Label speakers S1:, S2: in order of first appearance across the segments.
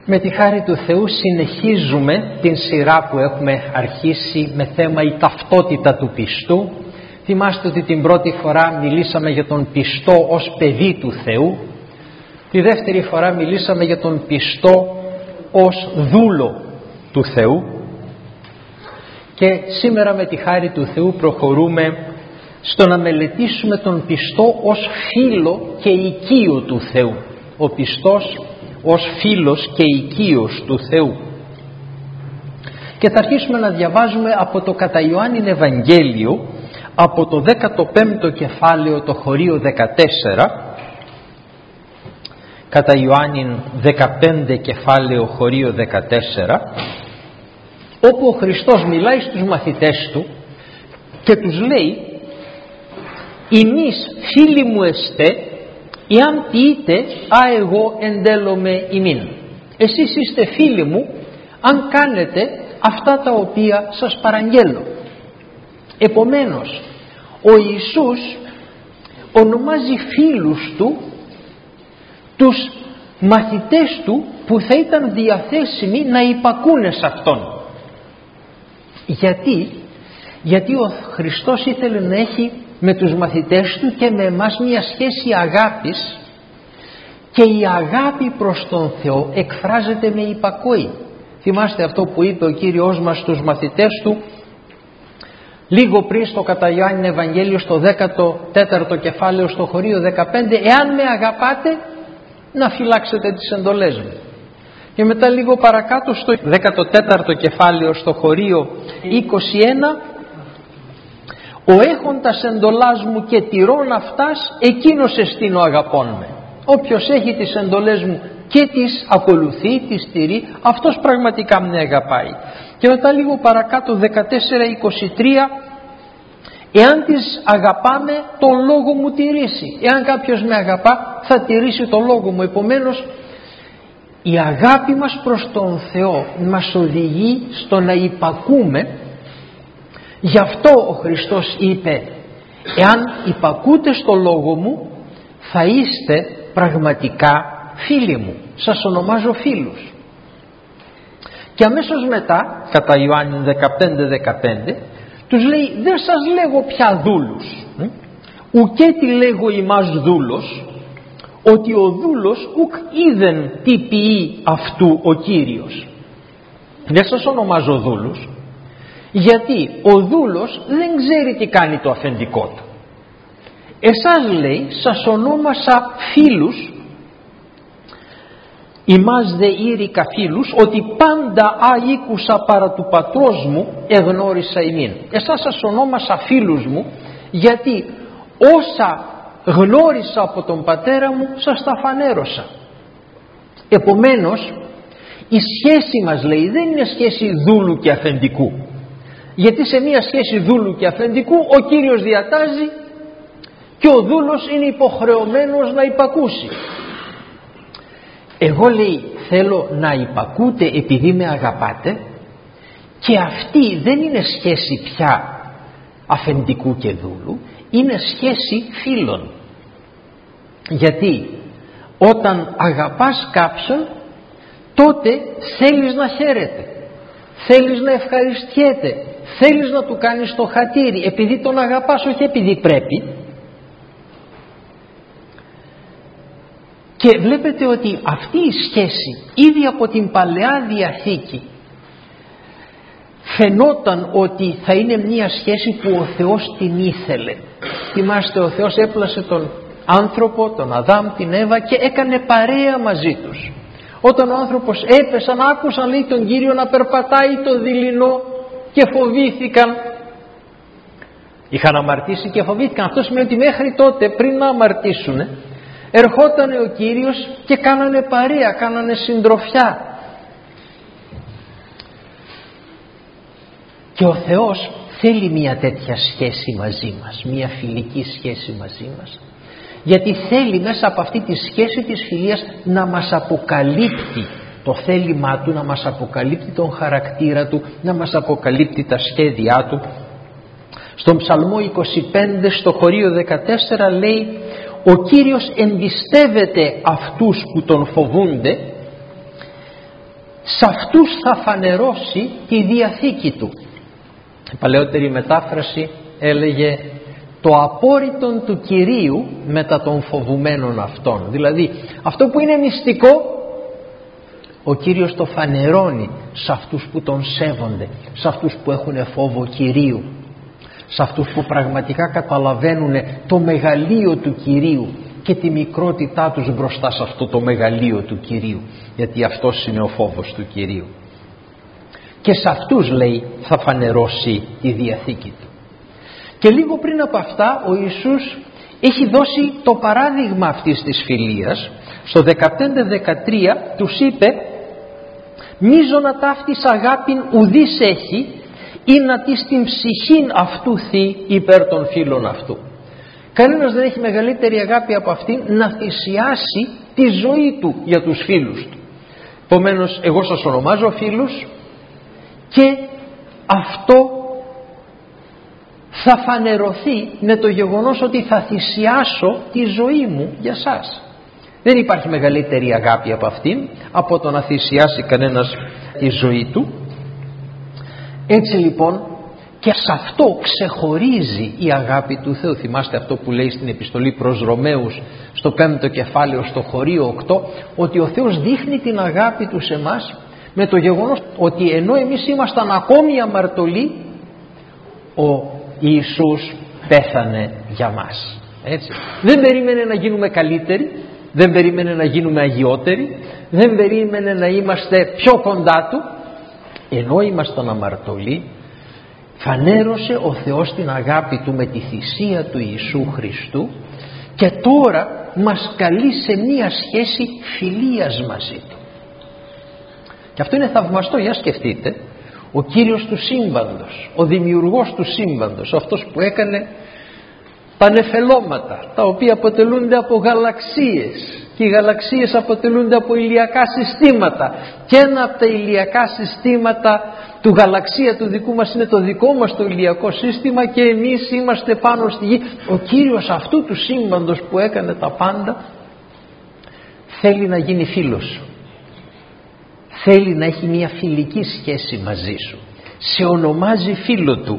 S1: Με τη χάρη του Θεού συνεχίζουμε την σειρά που έχουμε αρχίσει με θέμα η ταυτότητα του πιστού. Θυμάστε ότι την πρώτη φορά μιλήσαμε για τον πιστό ως παιδί του Θεού. Τη δεύτερη φορά μιλήσαμε για τον πιστό ως δούλο του Θεού. Και σήμερα με τη χάρη του Θεού προχωρούμε στο να μελετήσουμε τον πιστό ως φίλο και οικείο του Θεού. Ο πιστός ως φίλος και οικείος του Θεού. Και θα αρχίσουμε να διαβάζουμε από το κατά Ιωάννην Ευαγγέλιο, από το 15ο κεφάλαιο, το χωρίο 14, κατά Ιωάννην 15 κεφάλαιο χωρίο 14, όπου ο Χριστός μιλάει στους μαθητές του και τους λέει: «Ημείς φίλοι μου εστέ, εάν πείτε εγώ εντέλομαι ημίν». Εσείς είστε φίλοι μου αν κάνετε αυτά τα οποία σας παραγγέλω. Επομένως, ο Ιησούς ονομάζει φίλους του τους μαθητές του που θα ήταν διαθέσιμοι να υπακούνε σε Αυτόν. Γιατί ο Χριστός ήθελε να έχει με τους μαθητές του και με εμάς μια σχέση αγάπης, και η αγάπη προς τον Θεό εκφράζεται με υπακοή. Θυμάστε αυτό που είπε ο Κύριος μας στους μαθητές του λίγο πριν στο κατά Ιωάννην Ευαγγέλιο, στο 14ο κεφάλαιο στο χωρίο 15: «Εάν με αγαπάτε, να φυλάξετε τις εντολές μου». Και μετά λίγο παρακάτω στο 14ο κεφάλαιο στο χωρίο 21: «Ο έχοντας εντολάς μου και τηρών αυτάς, εκείνος εστίν ο αγαπών με». Όποιος έχει τις εντολές μου και τις ακολουθεί, τις τηρεί, αυτός πραγματικά με αγαπάει. Και μετά λίγο παρακάτω 14-23: «Εάν τις αγαπάμε, τον λόγο μου τηρήσει». Εάν κάποιος με αγαπά, θα τηρήσει τον λόγο μου. Επομένως, η αγάπη μας προς τον Θεό μας οδηγεί στο να υπακούμε. Γι' αυτό ο Χριστός είπε: «Εάν υπακούτε στο λόγο μου, θα είστε πραγματικά φίλοι μου. Σας ονομάζω φίλους». Και αμέσως μετά, κατά Ιωάννην 15-15, τους λέει: «Δεν σας λέγω πια δούλους, ουκέ τι λέγω ημάς δούλος, ότι ο δούλος ουκ είδεν τι ποιεί αυτού ο Κύριος». Δεν σας ονομάζω δούλους, γιατί ο δούλος δεν ξέρει τι κάνει το αφεντικό του. Εσάς, λέει, σας ονόμασα φίλους, ημάς δε ήρικα φίλους, ότι πάντα αίκουσα παρά του πατρός μου εγνώρισα ημίν. Εσάς σας ονόμασα φίλους μου, γιατί όσα γνώρισα από τον πατέρα μου σας τα φανέρωσα. Επομένως, η σχέση μας, λέει, δεν είναι σχέση δούλου και αφεντικού. Γιατί σε μια σχέση δούλου και αφεντικού ο Κύριος διατάζει και ο δούλος είναι υποχρεωμένος να υπακούσει. Εγώ, λέει, θέλω να υπακούτε επειδή με αγαπάτε, και αυτή δεν είναι σχέση πια αφεντικού και δούλου, είναι σχέση φίλων. Γιατί όταν αγαπάς κάποιον, τότε θέλεις να χαίρεται, θέλεις να ευχαριστιέται, θέλεις να του κάνεις το χατήρι επειδή τον αγαπάς, όχι επειδή πρέπει. Και βλέπετε ότι αυτή η σχέση ήδη από την Παλαιά Διαθήκη φαινόταν ότι θα είναι μια σχέση που ο Θεός την ήθελε. Θυμάστε, ο Θεός έπλασε τον άνθρωπο, τον Αδάμ, την Εύα, και έκανε παρέα μαζί τους. Όταν ο άνθρωπος έπεσαν, άκουσαν, λέει, τον Κύριο να περπατάει το δειλινό και φοβήθηκαν. Είχαν αμαρτήσει και φοβήθηκαν. Αυτό σημαίνει ότι μέχρι τότε, πριν να αμαρτήσουν, ερχόταν ο Κύριος και κάνανε παρέα, κάνανε συντροφιά. Και ο Θεός θέλει μια τέτοια σχέση μαζί μας, μια φιλική σχέση μαζί μας, γιατί θέλει μέσα από αυτή τη σχέση της φιλίας να μας αποκαλύπτει το θέλημά Του, να μας αποκαλύπτει τον χαρακτήρα Του, να μας αποκαλύπτει τα σχέδιά Του. Στον Ψαλμό 25 στο χωρίο 14 λέει: «Ο Κύριος εμπιστεύεται αυτούς που Τον φοβούνται σε αυτούς θα φανερώσει τη Διαθήκη του. Η παλαιότερη μετάφραση έλεγε το απόρριτον του Κυρίου μετά των φοβουμένων αυτών. Δηλαδή αυτό που είναι μυστικό, ο Κύριος το φανερώνει σε αυτούς που τον σέβονται, σε αυτούς που έχουν φόβο Κυρίου, σε αυτούς που πραγματικά καταλαβαίνουν το μεγαλείο του Κυρίου και τη μικρότητά τους μπροστά σε αυτό το μεγαλείο του Κυρίου, γιατί αυτός είναι ο φόβος του Κυρίου. Και σε αυτούς, λέει, θα φανερώσει τη Διαθήκη του. Και λίγο πριν από αυτά ο Ιησούς έχει δώσει το παράδειγμα αυτής της φιλίας. Στο 15-13 τους είπε «Μίζωνα ταύτης αγάπην ουδής έχει, ή να της την ψυχήν αυτού θεί υπέρ των φίλων αυτού». Κανένας δεν έχει μεγαλύτερη αγάπη από αυτήν, να θυσιάσει τη ζωή του για τους φίλους του. Επομένως, εγώ σας ονομάζω φίλους και αυτό θα φανερωθεί με το γεγονός ότι θα θυσιάσω τη ζωή μου για σας. Δεν υπάρχει μεγαλύτερη αγάπη από αυτήν, από το να θυσιάσει κανένας τη ζωή του. Έτσι λοιπόν, και σε αυτό ξεχωρίζει η αγάπη του Θεού. Θυμάστε αυτό που λέει στην επιστολή προς Ρωμαίους στο 5ο κεφάλαιο στο χωρίο 8, ότι ο Θεός δείχνει την αγάπη του σε εμάς με το γεγονός ότι ενώ εμείς ήμασταν ακόμη αμαρτωλοί, ο Ιησούς πέθανε για μας. Έτσι. Δεν περίμενε να γίνουμε καλύτεροι, δεν περίμενε να γίνουμε αγιότεροι, δεν περίμενε να είμαστε πιο κοντά Του. Ενώ ήμασταν αμαρτωλοί, φανέρωσε ο Θεός την αγάπη Του με τη θυσία του Ιησού Χριστού και τώρα μας καλεί σε μία σχέση φιλίας μαζί Του. Και αυτό είναι θαυμαστό, για σκεφτείτε. Ο Κύριος του σύμπαντος, ο δημιουργός του σύμπαντος, αυτός που έκανε τα νεφελώματα, τα οποία αποτελούνται από γαλαξίες, και οι γαλαξίες αποτελούνται από ηλιακά συστήματα, και ένα από τα ηλιακά συστήματα του γαλαξία του δικού μας είναι το δικό μας το ηλιακό σύστημα, και εμείς είμαστε πάνω στη γη. Ο Κύριος αυτού του σύμπαντος που έκανε τα πάντα θέλει να γίνει φίλος σου, θέλει να έχει μια φιλική σχέση μαζί σου, σε ονομάζει φίλο Του.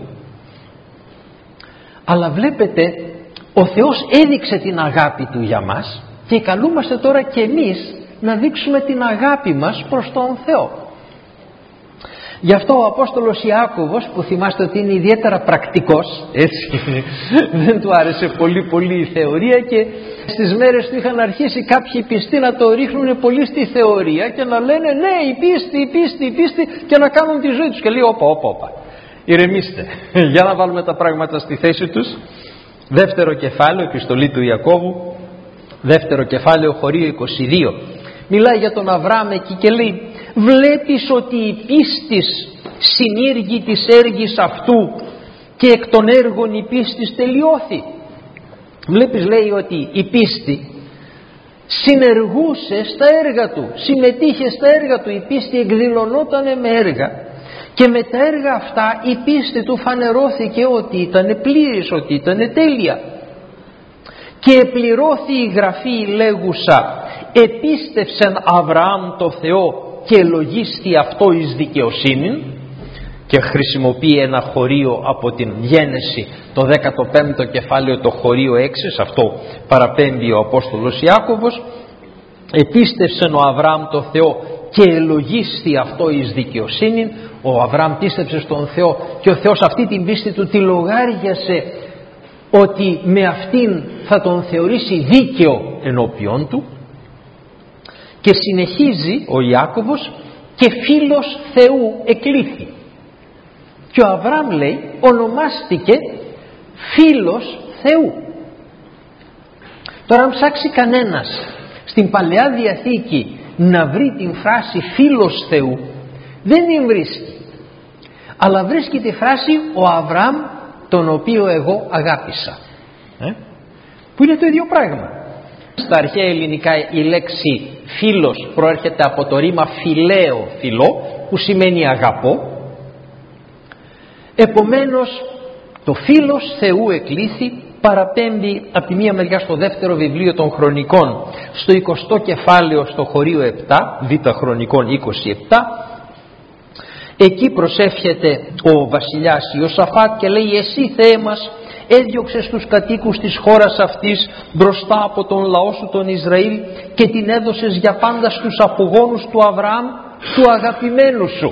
S1: Αλλά βλέπετε, ο Θεός έδειξε την αγάπη Του για μας και καλούμαστε τώρα και εμείς να δείξουμε την αγάπη μας προς τον Θεό. Γι' αυτό ο Απόστολος Ιάκωβος, που θυμάστε ότι είναι ιδιαίτερα πρακτικός, έτσι, δεν του άρεσε πολύ η θεωρία, και στις μέρες του είχαν αρχίσει κάποιοι πιστοί να το ρίχνουν πολύ στη θεωρία και να λένε ναι, η πίστη, και να κάνουν τη ζωή τους. Και λέει όπα, ηρεμήστε, για να βάλουμε τα πράγματα στη θέση τους. Δεύτερο κεφάλαιο, επιστολή του Ιακώβου, δεύτερο κεφάλαιο, χωρίο 22, μιλάει για τον Αβραάμ εκεί και λέει «Βλέπεις ότι η πίστης συνήργη της έργης αυτού και εκ των έργων η πίστης τελειώθη». Βλέπεις, λέει, ότι η πίστη συνεργούσε στα έργα του, συμμετείχε στα έργα του, η πίστη εκδηλωνότανε με έργα, και με τα έργα αυτά η πίστη του φανερώθηκε ότι ήταν πλήρης, ότι ήταν τέλεια. Και επληρώθη η γραφή λέγουσα «Επίστευσεν Αβραάμ το Θεό και ελογίστη αυτό εις δικαιοσύνην», και χρησιμοποιεί ένα χωρίο από την Γένεση, το 15ο κεφάλαιο, το χωρίο 6, σε αυτό παραπέμπει ο Απόστολος Ιάκωβος. «Επίστευσεν ο Αβραάμ το Θεό και ελογίστη αυτό εις δικαιοσύνην». Ο Αβραάμ πίστεψε στον Θεό και ο Θεός αυτή την πίστη του τη λογάριασε ότι με αυτήν θα τον θεωρήσει δίκαιο ενώπιον του. Και συνεχίζει ο Ιάκωβος «και φίλος Θεού εκλήθη». Και ο Αβραάμ, λέει, ονομάστηκε φίλος Θεού. Τώρα αν ψάξει κανένας στην Παλαιά Διαθήκη να βρει την φράση φίλος Θεού, δεν την βρίσκει, αλλά βρίσκει τη φράση ο Αβραάμ τον οποίο εγώ αγάπησα, που είναι το ίδιο πράγμα. Στα αρχαία ελληνικά η λέξη φίλος προέρχεται από το ρήμα φιλέο, φιλό, που σημαίνει αγαπώ. Επομένως το φίλος Θεού εκλήθη παραπέμπει από τη μία μεριά στο δεύτερο βιβλίο των Χρονικών, στο 20ο κεφάλαιο, στο χωρίο 7, Β' Χρονικών 27. Εκεί προσεύχεται ο βασιλιάς Ιωσαφάτ και λέει: «Εσύ, Θεέ μας, έδιωξες τους κατοίκους της χώρας αυτής μπροστά από τον λαό σου τον Ισραήλ και την έδωσες για πάντα στους απογόνους του Αβραάμ, του αγαπημένου σου».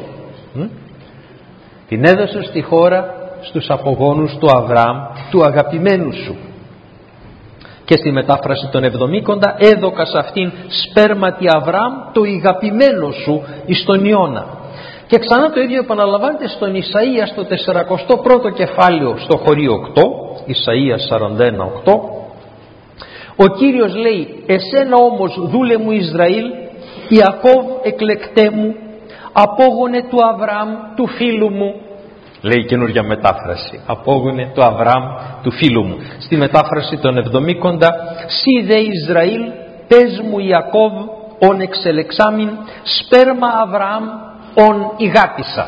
S1: Την έδωσες στη χώρα στους απογόνους του Αβραάμ, του αγαπημένου σου. Και στη μετάφραση των Εβδομήκοντα: «Έδωκας αυτήν σπέρματι Αβραάμ, το αγαπημένο σου εις τον Ιώνα». Και ξανά το ίδιο επαναλαμβάνεται στον Ισαΐα, στο 41ο κεφάλαιο, στο χωρίο 8, Ισαΐας 41:8. Ο Κύριος λέει: «Εσένα όμως, δούλε μου Ισραήλ, Ιακώβ εκλεκτέ μου, απόγονε του Αβραάμ, του φίλου μου». Λέει η καινούργια μετάφραση: «Απόγονε του Αβραάμ, του φίλου μου». Στη μετάφραση των Εβδομήκοντα: «Σι δε Ισραήλ, πες μου Ιακώβ, ον εξελεξάμιν, σπέρμα Αβραάμ, ον ηγάπησα».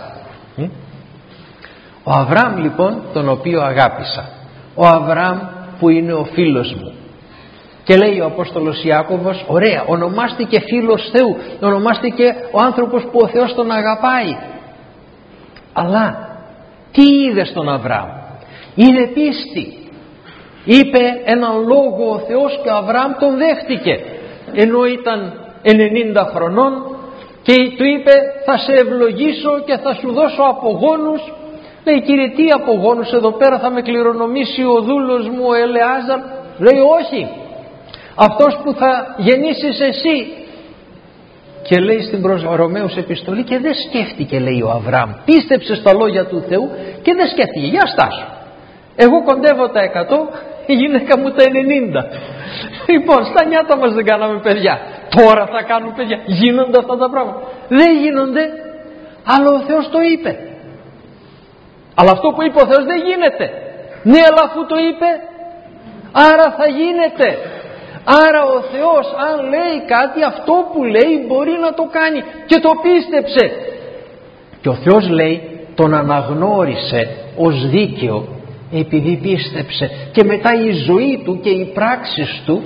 S1: Ο Αβραάμ λοιπόν, τον οποίο αγάπησα, ο Αβραάμ που είναι ο φίλος μου. Και λέει ο Απόστολος Ιάκωβος: ωραία, ονομάστηκε φίλος Θεού, ονομάστηκε ο άνθρωπος που ο Θεός τον αγαπάει. Αλλά τι είδε στον Αβραάμ? Είδε πίστη. Είπε έναν λόγο ο Θεός και ο Αβραάμ τον δέχτηκε, ενώ ήταν 90 χρονών, και του είπε: θα σε ευλογήσω και θα σου δώσω απογόνους. Λέει: Κύριε, τι απογόνους? Εδώ πέρα θα με κληρονομήσει ο δούλος μου ο Ελεάζαρ. Λέει: όχι, αυτός που θα γεννήσεις εσύ. Και λέει στην προς Ρωμαίους επιστολή: και δεν σκέφτηκε, λέει ο Αβραάμ, πίστεψε στα λόγια του Θεού και δεν σκέφτηκε. Για στάσου, εγώ κοντεύω τα 100, η γυναίκα μου τα 90. Λοιπόν, στα νιάτα μας δεν κάναμε παιδιά, τώρα θα κάνουν παιδιά? Γίνονται αυτά τα πράγματα? Δεν γίνονται, αλλά ο Θεός το είπε. Αλλά αυτό που είπε ο Θεός δεν γίνεται. Ναι, αλλά αφού το είπε, άρα θα γίνεται. Άρα ο Θεός, αν λέει κάτι, αυτό που λέει μπορεί να το κάνει, και το πίστεψε. Και ο Θεός, λέει, τον αναγνώρισε ως δίκαιο επειδή πίστεψε. Και μετά η ζωή του και οι πράξεις του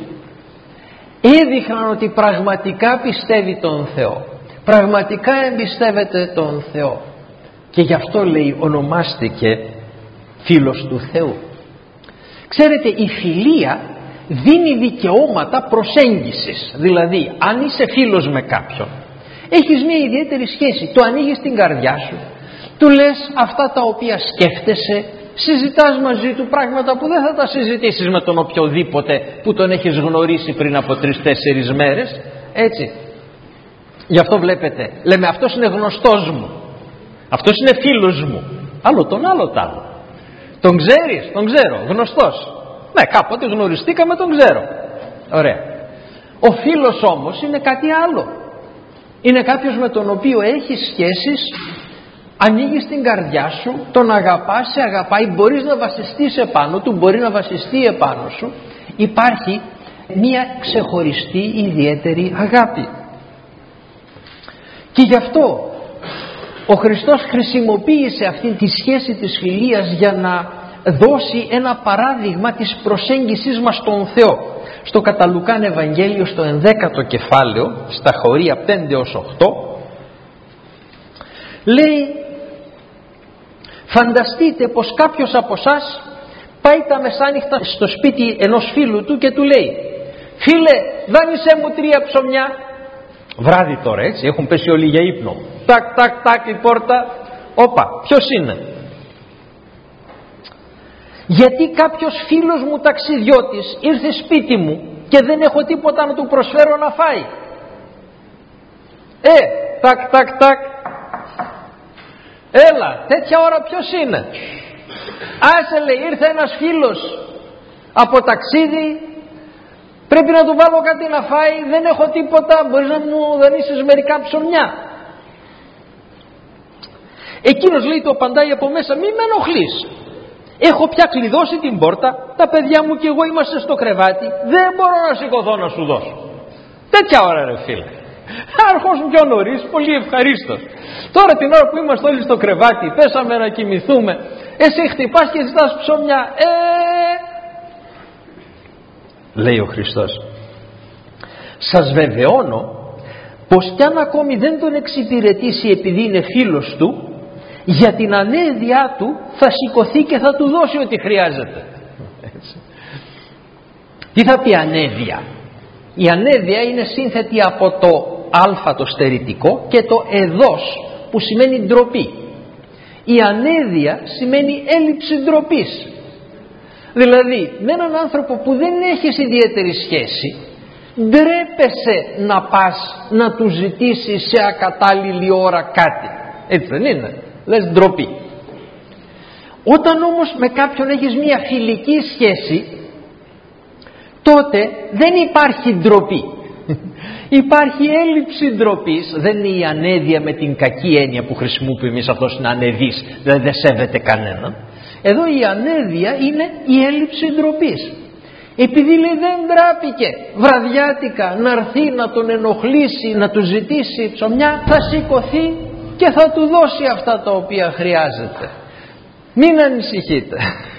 S1: έδειχναν ότι πραγματικά πιστεύει τον Θεό, πραγματικά εμπιστεύεται τον Θεό. Και γι' αυτό, λέει, ονομάστηκε φίλος του Θεού. Ξέρετε, η φιλία δίνει δικαιώματα προσέγγισης. Δηλαδή, αν είσαι φίλος με κάποιον, έχεις μια ιδιαίτερη σχέση, το ανοίγεις την καρδιά σου, του λες αυτά τα οποία σκέφτεσαι, συζητάς μαζί του πράγματα που δεν θα τα συζητήσεις με τον οποιοδήποτε που τον έχεις γνωρίσει πριν από 3-4 μέρες, έτσι. Γι' αυτό βλέπετε, λέμε, αυτός είναι γνωστός μου, αυτός είναι φίλος μου. Άλλο τον άλλο τ' άλλο. Τον ξέρεις? Τον ξέρω, γνωστός. Ναι, κάποτε γνωριστήκαμε, τον ξέρω. Ωραία. Ο φίλος όμως είναι κάτι άλλο. Είναι κάποιος με τον οποίο έχεις σχέσεις, ανοίγεις την καρδιά σου, τον αγαπάς, σε αγαπάει, μπορείς να βασιστείς επάνω του, μπορεί να βασιστεί επάνω σου. Υπάρχει μια ξεχωριστή ιδιαίτερη αγάπη. Και γι' αυτό ο Χριστός χρησιμοποίησε αυτή τη σχέση της φιλίας για να δώσει ένα παράδειγμα της προσέγγισης μας στον Θεό. Στο κατά Λουκάν Ευαγγέλιο, στο 11ο κεφάλαιο, στα χωρία 5-8, λέει: φανταστείτε πως κάποιος από εσάς πάει τα μεσάνυχτα στο σπίτι ενός φίλου του και του λέει: φίλε, δάνεισέ μου 3 ψωμιά. Βράδυ τώρα, έτσι, έχουν πέσει όλοι για ύπνο. Τάκ, τάκ, τάκ, η πόρτα. Όπα, ποιος είναι? Γιατί κάποιος φίλος μου ταξιδιώτης ήρθε σπίτι μου και δεν έχω τίποτα να του προσφέρω να φάει. Τάκ, τάκ, τάκ. Έλα, τέτοια ώρα ποιος είναι? Άσε, λέει, ήρθε ένας φίλος από ταξίδι, πρέπει να του βάλω κάτι να φάει, δεν έχω τίποτα, μπορείς να μου δανείσεις μερικά ψωμιά? Εκείνος, λέει, το απαντάει από μέσα: μη με ενοχλείς, έχω πια κλειδώσει την πόρτα, τα παιδιά μου και εγώ είμαστε στο κρεβάτι, δεν μπορώ να σηκωθώ να σου δώσω. Τέτοια ώρα, ρε φίλε. Αρχώσουν πιο νωρίς, πολύ ευχαρίστως. Τώρα την ώρα που είμαστε όλοι στο κρεβάτι, πέσαμε να κοιμηθούμε, εσύ χτυπάς και ζητάς ψωμιά. λέει ο Χριστός. Σας βεβαιώνω πως κι αν ακόμη δεν τον εξυπηρετήσει επειδή είναι φίλος του, για την ανέδειά του θα σηκωθεί και θα του δώσει ό,τι χρειάζεται. Έτσι. Τι θα πει ανέδεια? Η ανέδεια είναι σύνθετη από το α το στερητικό και το εδώς που σημαίνει ντροπή. Η ανέδεια σημαίνει έλλειψη ντροπής. Δηλαδή με έναν άνθρωπο που δεν έχεις ιδιαίτερη σχέση, ντρέπεσαι να πας να του ζητήσεις σε ακατάλληλη ώρα κάτι. Έτσι δεν είναι? Λες ντροπή. Όταν όμως με κάποιον έχεις μια φιλική σχέση, τότε δεν υπάρχει ντροπή. Υπάρχει έλλειψη ντροπής. Δεν είναι η ανέδεια με την κακή έννοια που χρησιμοποιούμε εμείς, αυτός είναι ανεδής, δηλαδή δεν σέβεται κανέναν. Εδώ η ανέδεια είναι η έλλειψη ντροπής. Επειδή λέει δεν ντράπηκε βραδιάτικα να έρθει να τον ενοχλήσει, να του ζητήσει ψωμιά, θα σηκωθεί και θα του δώσει αυτά τα οποία χρειάζεται. Μην ανησυχείτε.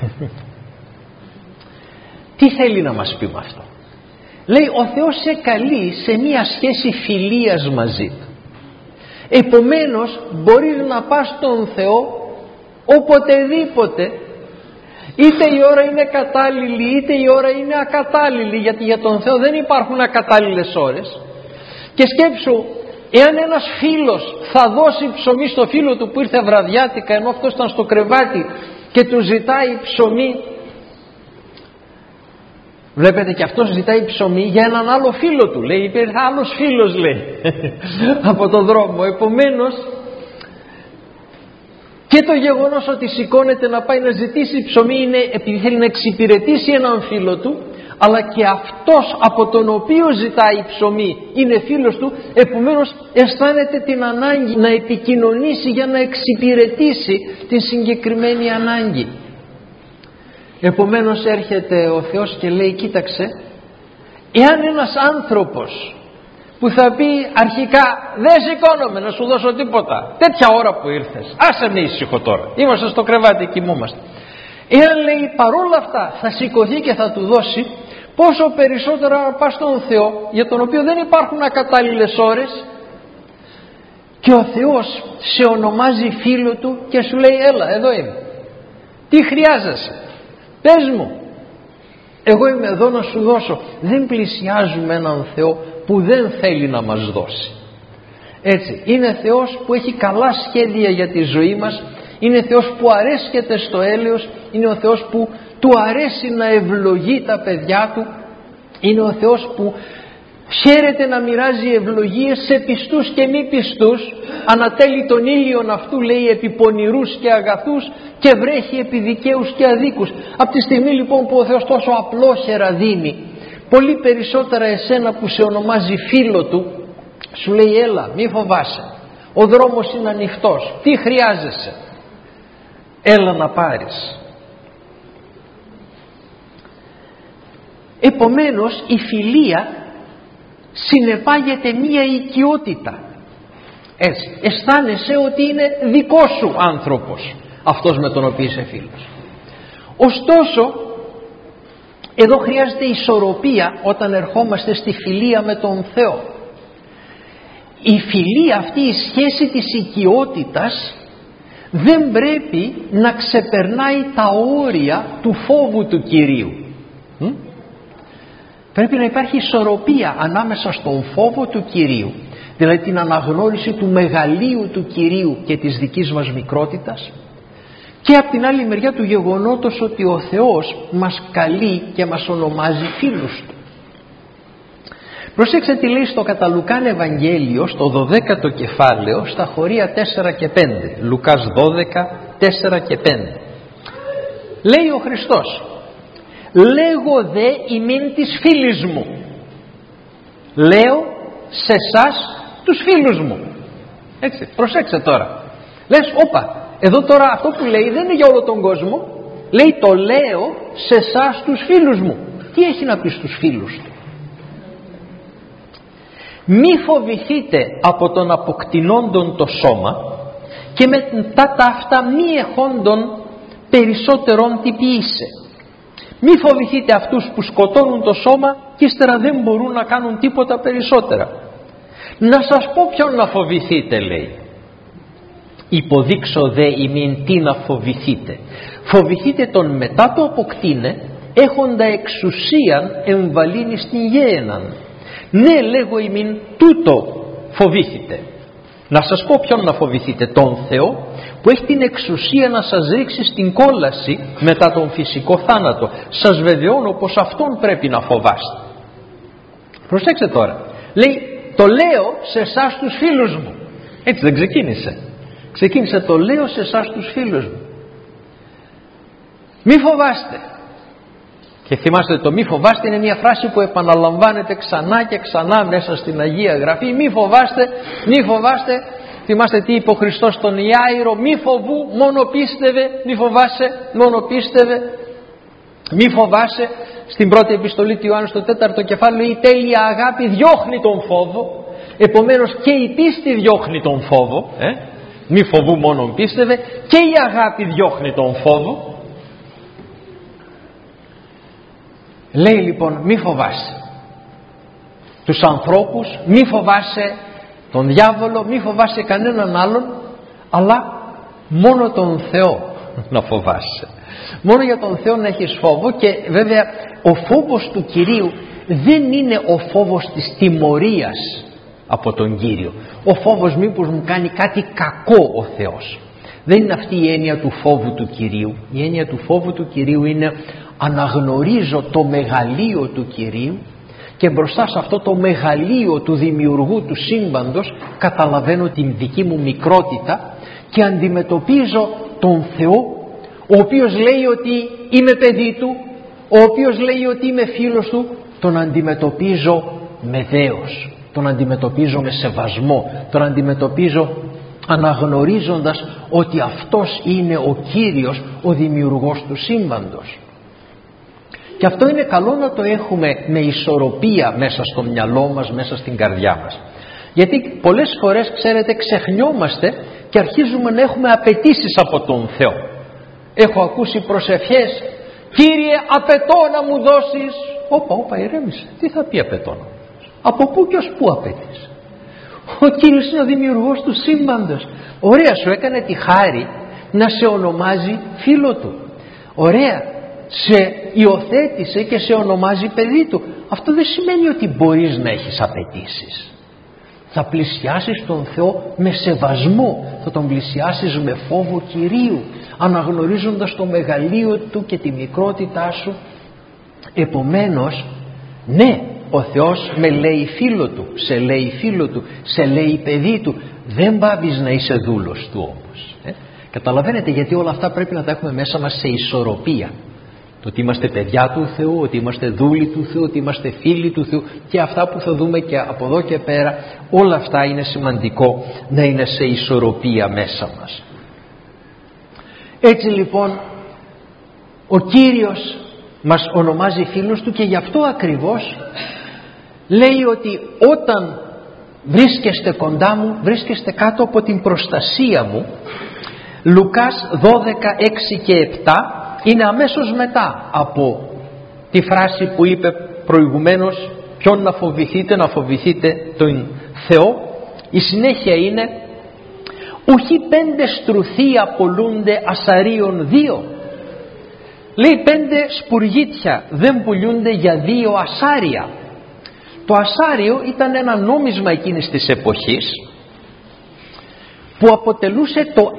S1: Τι θέλει να μας πει με αυτό? Λέει ο Θεός σε καλεί σε μια σχέση φιλίας μαζί του. Επομένως μπορείς να πας στον Θεό οποτεδήποτε, είτε η ώρα είναι κατάλληλη είτε η ώρα είναι ακατάλληλη, γιατί για τον Θεό δεν υπάρχουν ακατάλληλες ώρες. Και σκέψου, εάν ένας φίλος θα δώσει ψωμί στο φίλο του που ήρθε βραδιάτικα ενώ αυτός ήταν στο κρεβάτι και του ζητάει ψωμί, βλέπετε και αυτός ζητάει ψωμί για έναν άλλο φίλο του, λέει υπήρχε άλλος φίλος, λέει από το δρόμο. Επομένως και το γεγονός ότι σηκώνεται να πάει να ζητήσει ψωμί είναι επειδή θέλει να εξυπηρετήσει έναν φίλο του, αλλά και αυτός από τον οποίο ζητάει ψωμί είναι φίλος του, επομένως αισθάνεται την ανάγκη να επικοινωνήσει για να εξυπηρετήσει την συγκεκριμένη ανάγκη. Επομένως έρχεται ο Θεός και λέει κοίταξε, εάν ένας άνθρωπος που θα πει αρχικά δεν σηκώνομαι να σου δώσω τίποτα, τέτοια ώρα που ήρθες, άσε με ήσυχο τώρα, είμαστε στο κρεβάτι, κοιμούμαστε, εάν λέει παρόλα αυτά θα σηκωθεί και θα του δώσει, πόσο περισσότερο να πας στον Θεό για τον οποίο δεν υπάρχουν ακατάλληλες ώρες και ο Θεός σε ονομάζει φίλο του και σου λέει έλα εδώ είμαι, τι χρειάζεσαι, πες μου, εγώ είμαι εδώ να σου δώσω. Δεν πλησιάζουμε έναν Θεό που δεν θέλει να μας δώσει. Έτσι, είναι Θεός που έχει καλά σχέδια για τη ζωή μας, είναι Θεός που αρέσκεται στο έλεος, είναι ο Θεός που του αρέσει να ευλογεί τα παιδιά του, είναι ο Θεός που χαίρεται να μοιράζει ευλογίες σε πιστούς και μη πιστούς, ανατέλει τον ήλιον αυτού, λέει, επί πονηρούς και αγαθούς και βρέχει επί δικαίους και αδίκους. Από τη στιγμή λοιπόν που ο Θεός τόσο απλόχερα δίνει, πολύ περισσότερα εσένα που σε ονομάζει φίλο του, σου λέει έλα μη φοβάσαι, ο δρόμος είναι ανοιχτός, τι χρειάζεσαι, έλα να πάρεις. Επομένως η φιλία συνεπάγεται μία οικειότητα. Έτσι, αισθάνεσαι ότι είναι δικό σου άνθρωπος αυτός με τον οποίο είσαι φίλος. Ωστόσο εδώ χρειάζεται ισορροπία όταν ερχόμαστε στη φιλία με τον Θεό. Η φιλία αυτή, η σχέση της οικειότητας δεν πρέπει να ξεπερνάει τα όρια του φόβου του Κυρίου. Πρέπει να υπάρχει ισορροπία ανάμεσα στον φόβο του Κυρίου, δηλαδή την αναγνώριση του μεγαλείου του Κυρίου και της δικής μας μικρότητας, και από την άλλη μεριά του γεγονότος ότι ο Θεός μας καλεί και μας ονομάζει φίλους του. Προσέξτε τι λέει στο κατά Λουκάν Ευαγγέλιο, στο 12ο κεφάλαιο, στα χωρία 4 και 5. Λουκάς 12, 4 και 5. Λέει ο Χριστός, λέγω δε ημίν της φίλης μου, λέω σε εσάς τους φίλους μου. Έτσι, προσέξτε τώρα. Λες, όπα, εδώ τώρα αυτό που λέει δεν είναι για όλο τον κόσμο. Λέει το λέω σε εσάς τους φίλους μου. Τι έχει να πει στους φίλους του? Μη φοβηθείτε από τον αποκτηνόντον το σώμα και μετά τα αυτά μη εχόντων περισσότερον τι ποιήσε. Μη φοβηθείτε αυτούς που σκοτώνουν το σώμα και ύστερα δεν μπορούν να κάνουν τίποτα περισσότερα. Να σας πω ποιον να φοβηθείτε, λέει. Υποδείξω δε ημίν τι να φοβηθείτε. Φοβηθείτε τον μετά το αποκτήνε, έχοντα εξουσίαν εμβαλύνει στην γέεναν. Ναι, λέγω ημίν τούτο φοβήθητε. Να σας πω ποιον να φοβηθείτε, τον Θεό που έχει την εξουσία να σας ρίξει στην κόλαση μετά τον φυσικό θάνατο. Σας βεβαιώνω πως αυτόν πρέπει να φοβάστε. Προσέξτε τώρα, λέει το λέω σε εσάς τους φίλους μου. Έτσι δεν ξεκίνησε? Ξεκίνησε το λέω σε εσάς τους φίλους μου. Μη φοβάστε. Και θυμάστε, το μη φοβάστε είναι μια φράση που επαναλαμβάνεται ξανά και ξανά μέσα στην Αγία Γραφή. Μη φοβάστε, μη φοβάστε. Θυμάστε τι είπε ο Χριστός στον Ιάηρο, μη φοβού, μόνο πίστευε. Μη φοβάσαι, μόνο πίστευε. Μη φοβάσαι. Στην πρώτη επιστολή του Ιωάννου στο 4ο κεφάλαιο, η τέλεια αγάπη διώχνει τον φόβο. Επομένως και η πίστη διώχνει τον φόβο. Μη φοβού, μόνο πίστευε. Και η αγάπη διώχνει τον φόβο. Λέει λοιπόν μη φοβάσαι τους ανθρώπους, μη φοβάσαι τον διάβολο, μη φοβάσαι κανέναν άλλον, αλλά μόνο τον Θεό να φοβάσαι. Μόνο για τον Θεό να έχεις φόβο. Και βέβαια ο φόβος του Κυρίου δεν είναι ο φόβος της τιμωρίας από τον Κύριο. Ο φόβος μήπως μου κάνει κάτι κακό ο Θεός. Δεν είναι αυτή η έννοια του φόβου του Κυρίου. Η έννοια του φόβου του Κυρίου είναι αναγνωρίζω το μεγαλείο του Κυρίου και μπροστά σε αυτό το μεγαλείο του δημιουργού του σύμπαντος καταλαβαίνω την δική μου μικρότητα και αντιμετωπίζω τον Θεό, ο οποίος λέει ότι είμαι παιδί του, ο οποίος λέει ότι είμαι φίλος του. Τον αντιμετωπίζω με δέος, τον αντιμετωπίζω με σεβασμό, τον αντιμετωπίζω αναγνωρίζοντας ότι αυτός είναι ο Κύριος, ο δημιουργός του σύμπαντος. Και αυτό είναι καλό να το έχουμε με ισορροπία μέσα στο μυαλό μας, μέσα στην καρδιά μας. Γιατί πολλές φορές, ξέρετε, ξεχνιόμαστε και αρχίζουμε να έχουμε απαιτήσεις από τον Θεό. Έχω ακούσει προσευχές, Κύριε απαιτώ να μου δώσεις. Όπα, ηρέμησε. Τι θα πει απαιτώ? Από πού και ως πού απαιτείς? Ο Κύριος είναι ο δημιουργός του σύμπαντος. Ωραία, σου έκανε τη χάρη να σε ονομάζει φίλο του. Ωραία, σε υιοθέτησε και σε ονομάζει παιδί του. Αυτό δεν σημαίνει ότι μπορείς να έχεις απαιτήσεις. Θα πλησιάσεις τον Θεό με σεβασμό, θα τον πλησιάσεις με φόβο Κυρίου, αναγνωρίζοντας το μεγαλείο του και τη μικρότητά σου. Επομένως, ναι, ο Θεός με λέει φίλο του, σε λέει φίλο του, σε λέει παιδί του. Δεν πάβεις να είσαι δούλος του όμως. Καταλαβαίνετε γιατί όλα αυτά πρέπει να τα έχουμε μέσα μας σε ισορροπία. Το ότι είμαστε παιδιά του Θεού, ότι είμαστε δούλοι του Θεού, ότι είμαστε φίλοι του Θεού και αυτά που θα δούμε και από εδώ και πέρα, όλα αυτά είναι σημαντικό να είναι σε ισορροπία μέσα μας. Έτσι λοιπόν ο Κύριος μας ονομάζει φίλους του και γι' αυτό ακριβώς λέει ότι όταν βρίσκεστε κοντά μου, βρίσκεστε κάτω από την προστασία μου. Λουκάς 12, 6 και 7 είναι αμέσως μετά από τη φράση που είπε προηγουμένως, ποιον να φοβηθείτε τον Θεό. Η συνέχεια είναι, ουχή 5 στρουθία πολλούνται ασαρίων 2. Λέει 5 σπουργίτια δεν πουλούνται για 2 ασάρια. Το ασάριο ήταν ένα νόμισμα εκείνης της εποχής που αποτελούσε το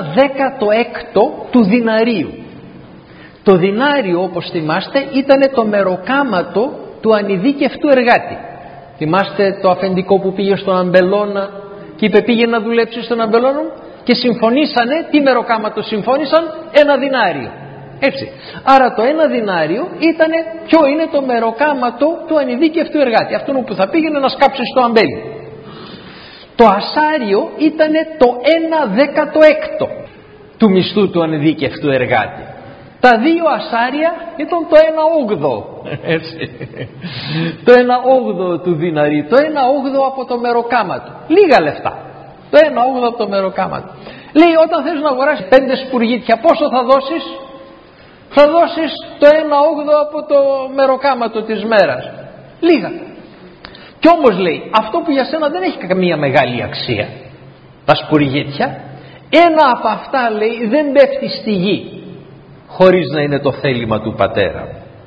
S1: 1/16 του διναρίου. Το δινάριο, όπως θυμάστε, ήταν το μεροκάματο του ανειδίκευτου εργάτη. Θυμάστε το αφεντικό που πήγε στον αμπελώνα και είπε πήγε να δουλέψει στον αμπελώνα και συμφωνήσανε, τι μεροκάματο συμφώνησαν? 1 δινάριο. Έτσι. Άρα το 1 δινάριο ήταν, ποιο είναι το μεροκάματο του ανειδίκευτου εργάτη, αυτόν που θα πήγαινε να σκάψει στο αμπέλι. Το ασάριο ήταν το 1/16 του μισθού του ανειδίκευτου εργάτη. Τα 2 ασάρια ήταν το 1/8. Έτσι. Το 1/8 του διναρίου, το 1/8 από το μεροκάματο. Λίγα λεφτά. Το 1/8 από το μεροκάματο. Λέει όταν θες να αγοράσεις 5 σπουργίτια, πόσο θα δώσεις? θα δώσεις το 1/8 από το μεροκάματο της μέρας. Λίγα. Κι όμως λέει, αυτό που για σένα δεν έχει καμία μεγάλη αξία, τα σπουργίτια, ένα από αυτά λέει δεν πέφτει στη γη χωρίς να είναι το θέλημα του Πατέρα.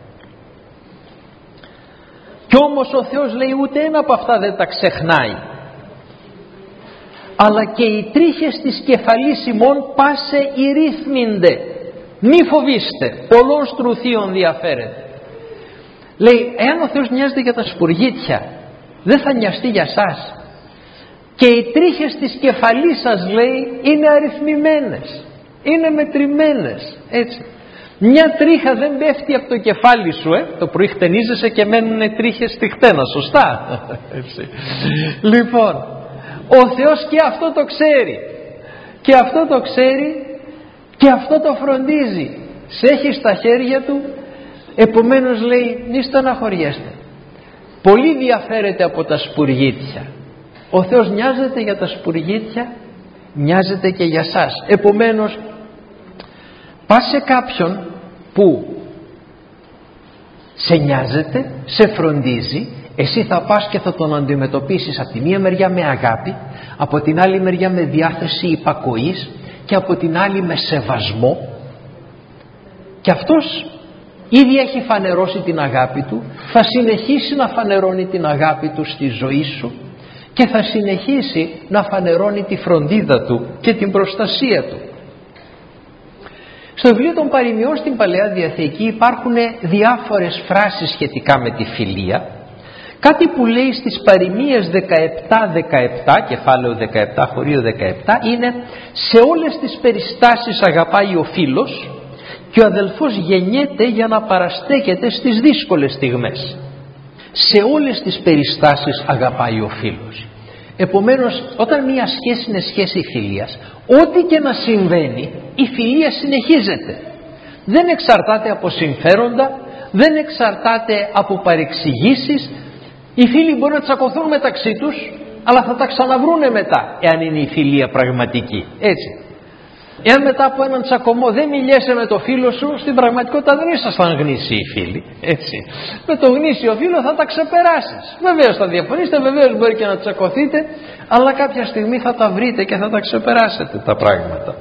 S1: Κι όμως ο Θεός λέει ούτε ένα από αυτά δεν τα ξεχνάει. Αλλά και οι τρίχες της κεφαλής ημών πάσε ηρύθμινται. Μη φοβήστε, πολλών στρουθίων διαφέρεται. Λέει, εάν ο Θεός νοιάζεται για τα σπουργίτια, δεν θα νοιαστεί για σας. Και οι τρίχες της κεφαλής σας, λέει, είναι αριθμημένες, είναι μετρημένες, έτσι. Μια τρίχα δεν πέφτει από το κεφάλι σου, το πρωί χτενίζεσαι και μένουν τρίχες στη χτένα, σωστά. Έτσι. Λοιπόν, ο Θεός και αυτό το ξέρει, και αυτό το ξέρει και αυτό το φροντίζει. Σε έχει στα χέρια του, επομένως λέει μη στεναχωριέστε. Πολύ διαφέρεται από τα σπουργίτια. Ο Θεός νοιάζεται για τα σπουργίτια, νοιάζεται και για σας. Επομένως πας σε κάποιον που σε νοιάζεται, σε φροντίζει, εσύ θα πας και θα τον αντιμετωπίσεις από τη μία μεριά με αγάπη, από την άλλη μεριά με διάθεση υπακοής και από την άλλη με σεβασμό, και αυτός ήδη έχει φανερώσει την αγάπη του, θα συνεχίσει να φανερώνει την αγάπη του στη ζωή σου και θα συνεχίσει να φανερώνει τη φροντίδα του και την προστασία του. Στο βιβλίο των Παροιμιών στην Παλαιά Διαθήκη υπάρχουν διάφορες φράσεις σχετικά με τη φιλία. Κάτι που λέει στις Παροιμίες 17, κεφάλαιο 17, χωρίο 17, είναι «Σε όλες τις περιστάσεις αγαπάει ο φίλος και ο αδελφός γεννιέται για να παραστέκεται στις δύσκολες στιγμές». Σε όλες τις περιστάσεις αγαπάει ο φίλος. Επομένως, όταν μια σχέση είναι σχέση φιλίας, ό,τι και να συμβαίνει, η φιλία συνεχίζεται. Δεν εξαρτάται από συμφέροντα, δεν εξαρτάται από παρεξηγήσεις. Οι φίλοι μπορεί να τσακωθούν μεταξύ τους, αλλά θα τα ξαναβρούνε μετά, εάν είναι η φιλία πραγματική. Έτσι. Εάν μετά από έναν τσακωμό δεν μιλιέσαι με το φίλο σου, στην πραγματικότητα δεν ήσασταν γνήσιοι φίλοι. Έτσι. Με το γνήσιο φίλο θα τα ξεπεράσεις. Βεβαίως θα διαφωνήσετε, βεβαίως μπορεί και να τσακωθείτε, αλλά κάποια στιγμή θα τα βρείτε και θα τα ξεπεράσετε τα πράγματα.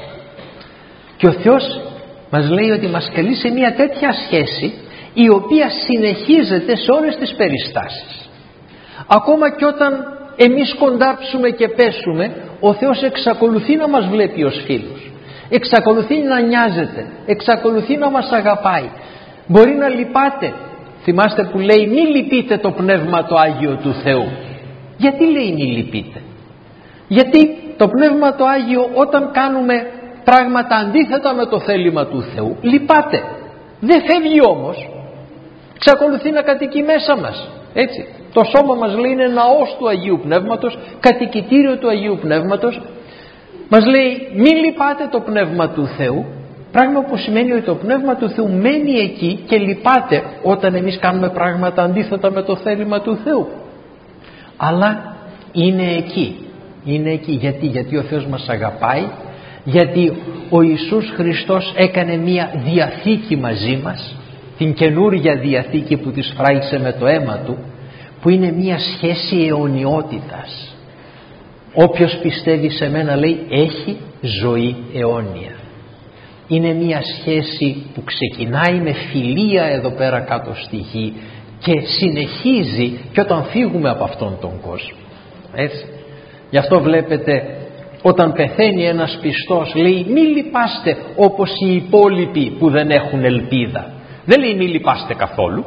S1: Και ο Θεός μας λέει ότι μας καλεί σε μια τέτοια σχέση, η οποία συνεχίζεται σε όλες τις περιστάσεις. Ακόμα και όταν εμείς κοντάψουμε και πέσουμε, ο Θεός εξακολουθεί να μας βλέπει ως φίλους, εξακολουθεί να νοιάζεται, εξακολουθεί να μας αγαπάει. Μπορεί να λυπάτε, θυμάστε που λέει μη λυπείτε το Πνεύμα το Άγιο του Θεού. Γιατί λέει μη λυπείτε? Γιατί το Πνεύμα το Άγιο όταν κάνουμε πράγματα αντίθετα με το θέλημα του Θεού λυπάται. Δεν φεύγει όμως, εξακολουθεί να κατοικεί μέσα μας. Έτσι. Το σώμα μας λέει είναι ναός του Αγίου Πνεύματος, κατοικητήριο του Αγίου Πνεύματος. Μας λέει μη λυπάτε το Πνεύμα του Θεού, πράγμα που σημαίνει ότι το Πνεύμα του Θεού μένει εκεί και λυπάται όταν εμείς κάνουμε πράγματα αντίθετα με το θέλημα του Θεού. Αλλά είναι εκεί. Είναι εκεί γιατί ο Θεός μας αγαπάει, γιατί ο Ιησούς Χριστός έκανε μία διαθήκη μαζί μας, την καινούργια διαθήκη που της φράγισε με το αίμα του, που είναι μία σχέση αιωνιότητας. Όποιος πιστεύει σε μένα, λέει, έχει ζωή αιώνια. Είναι μία σχέση που ξεκινάει με φιλία εδώ πέρα κάτω στη γη και συνεχίζει και όταν φύγουμε από αυτόν τον κόσμο. Έτσι. Γι' αυτό βλέπετε όταν πεθαίνει ένας πιστός, λέει μη λυπάστε όπως οι υπόλοιποι που δεν έχουν ελπίδα. Δεν λέει μη λυπάστε καθόλου.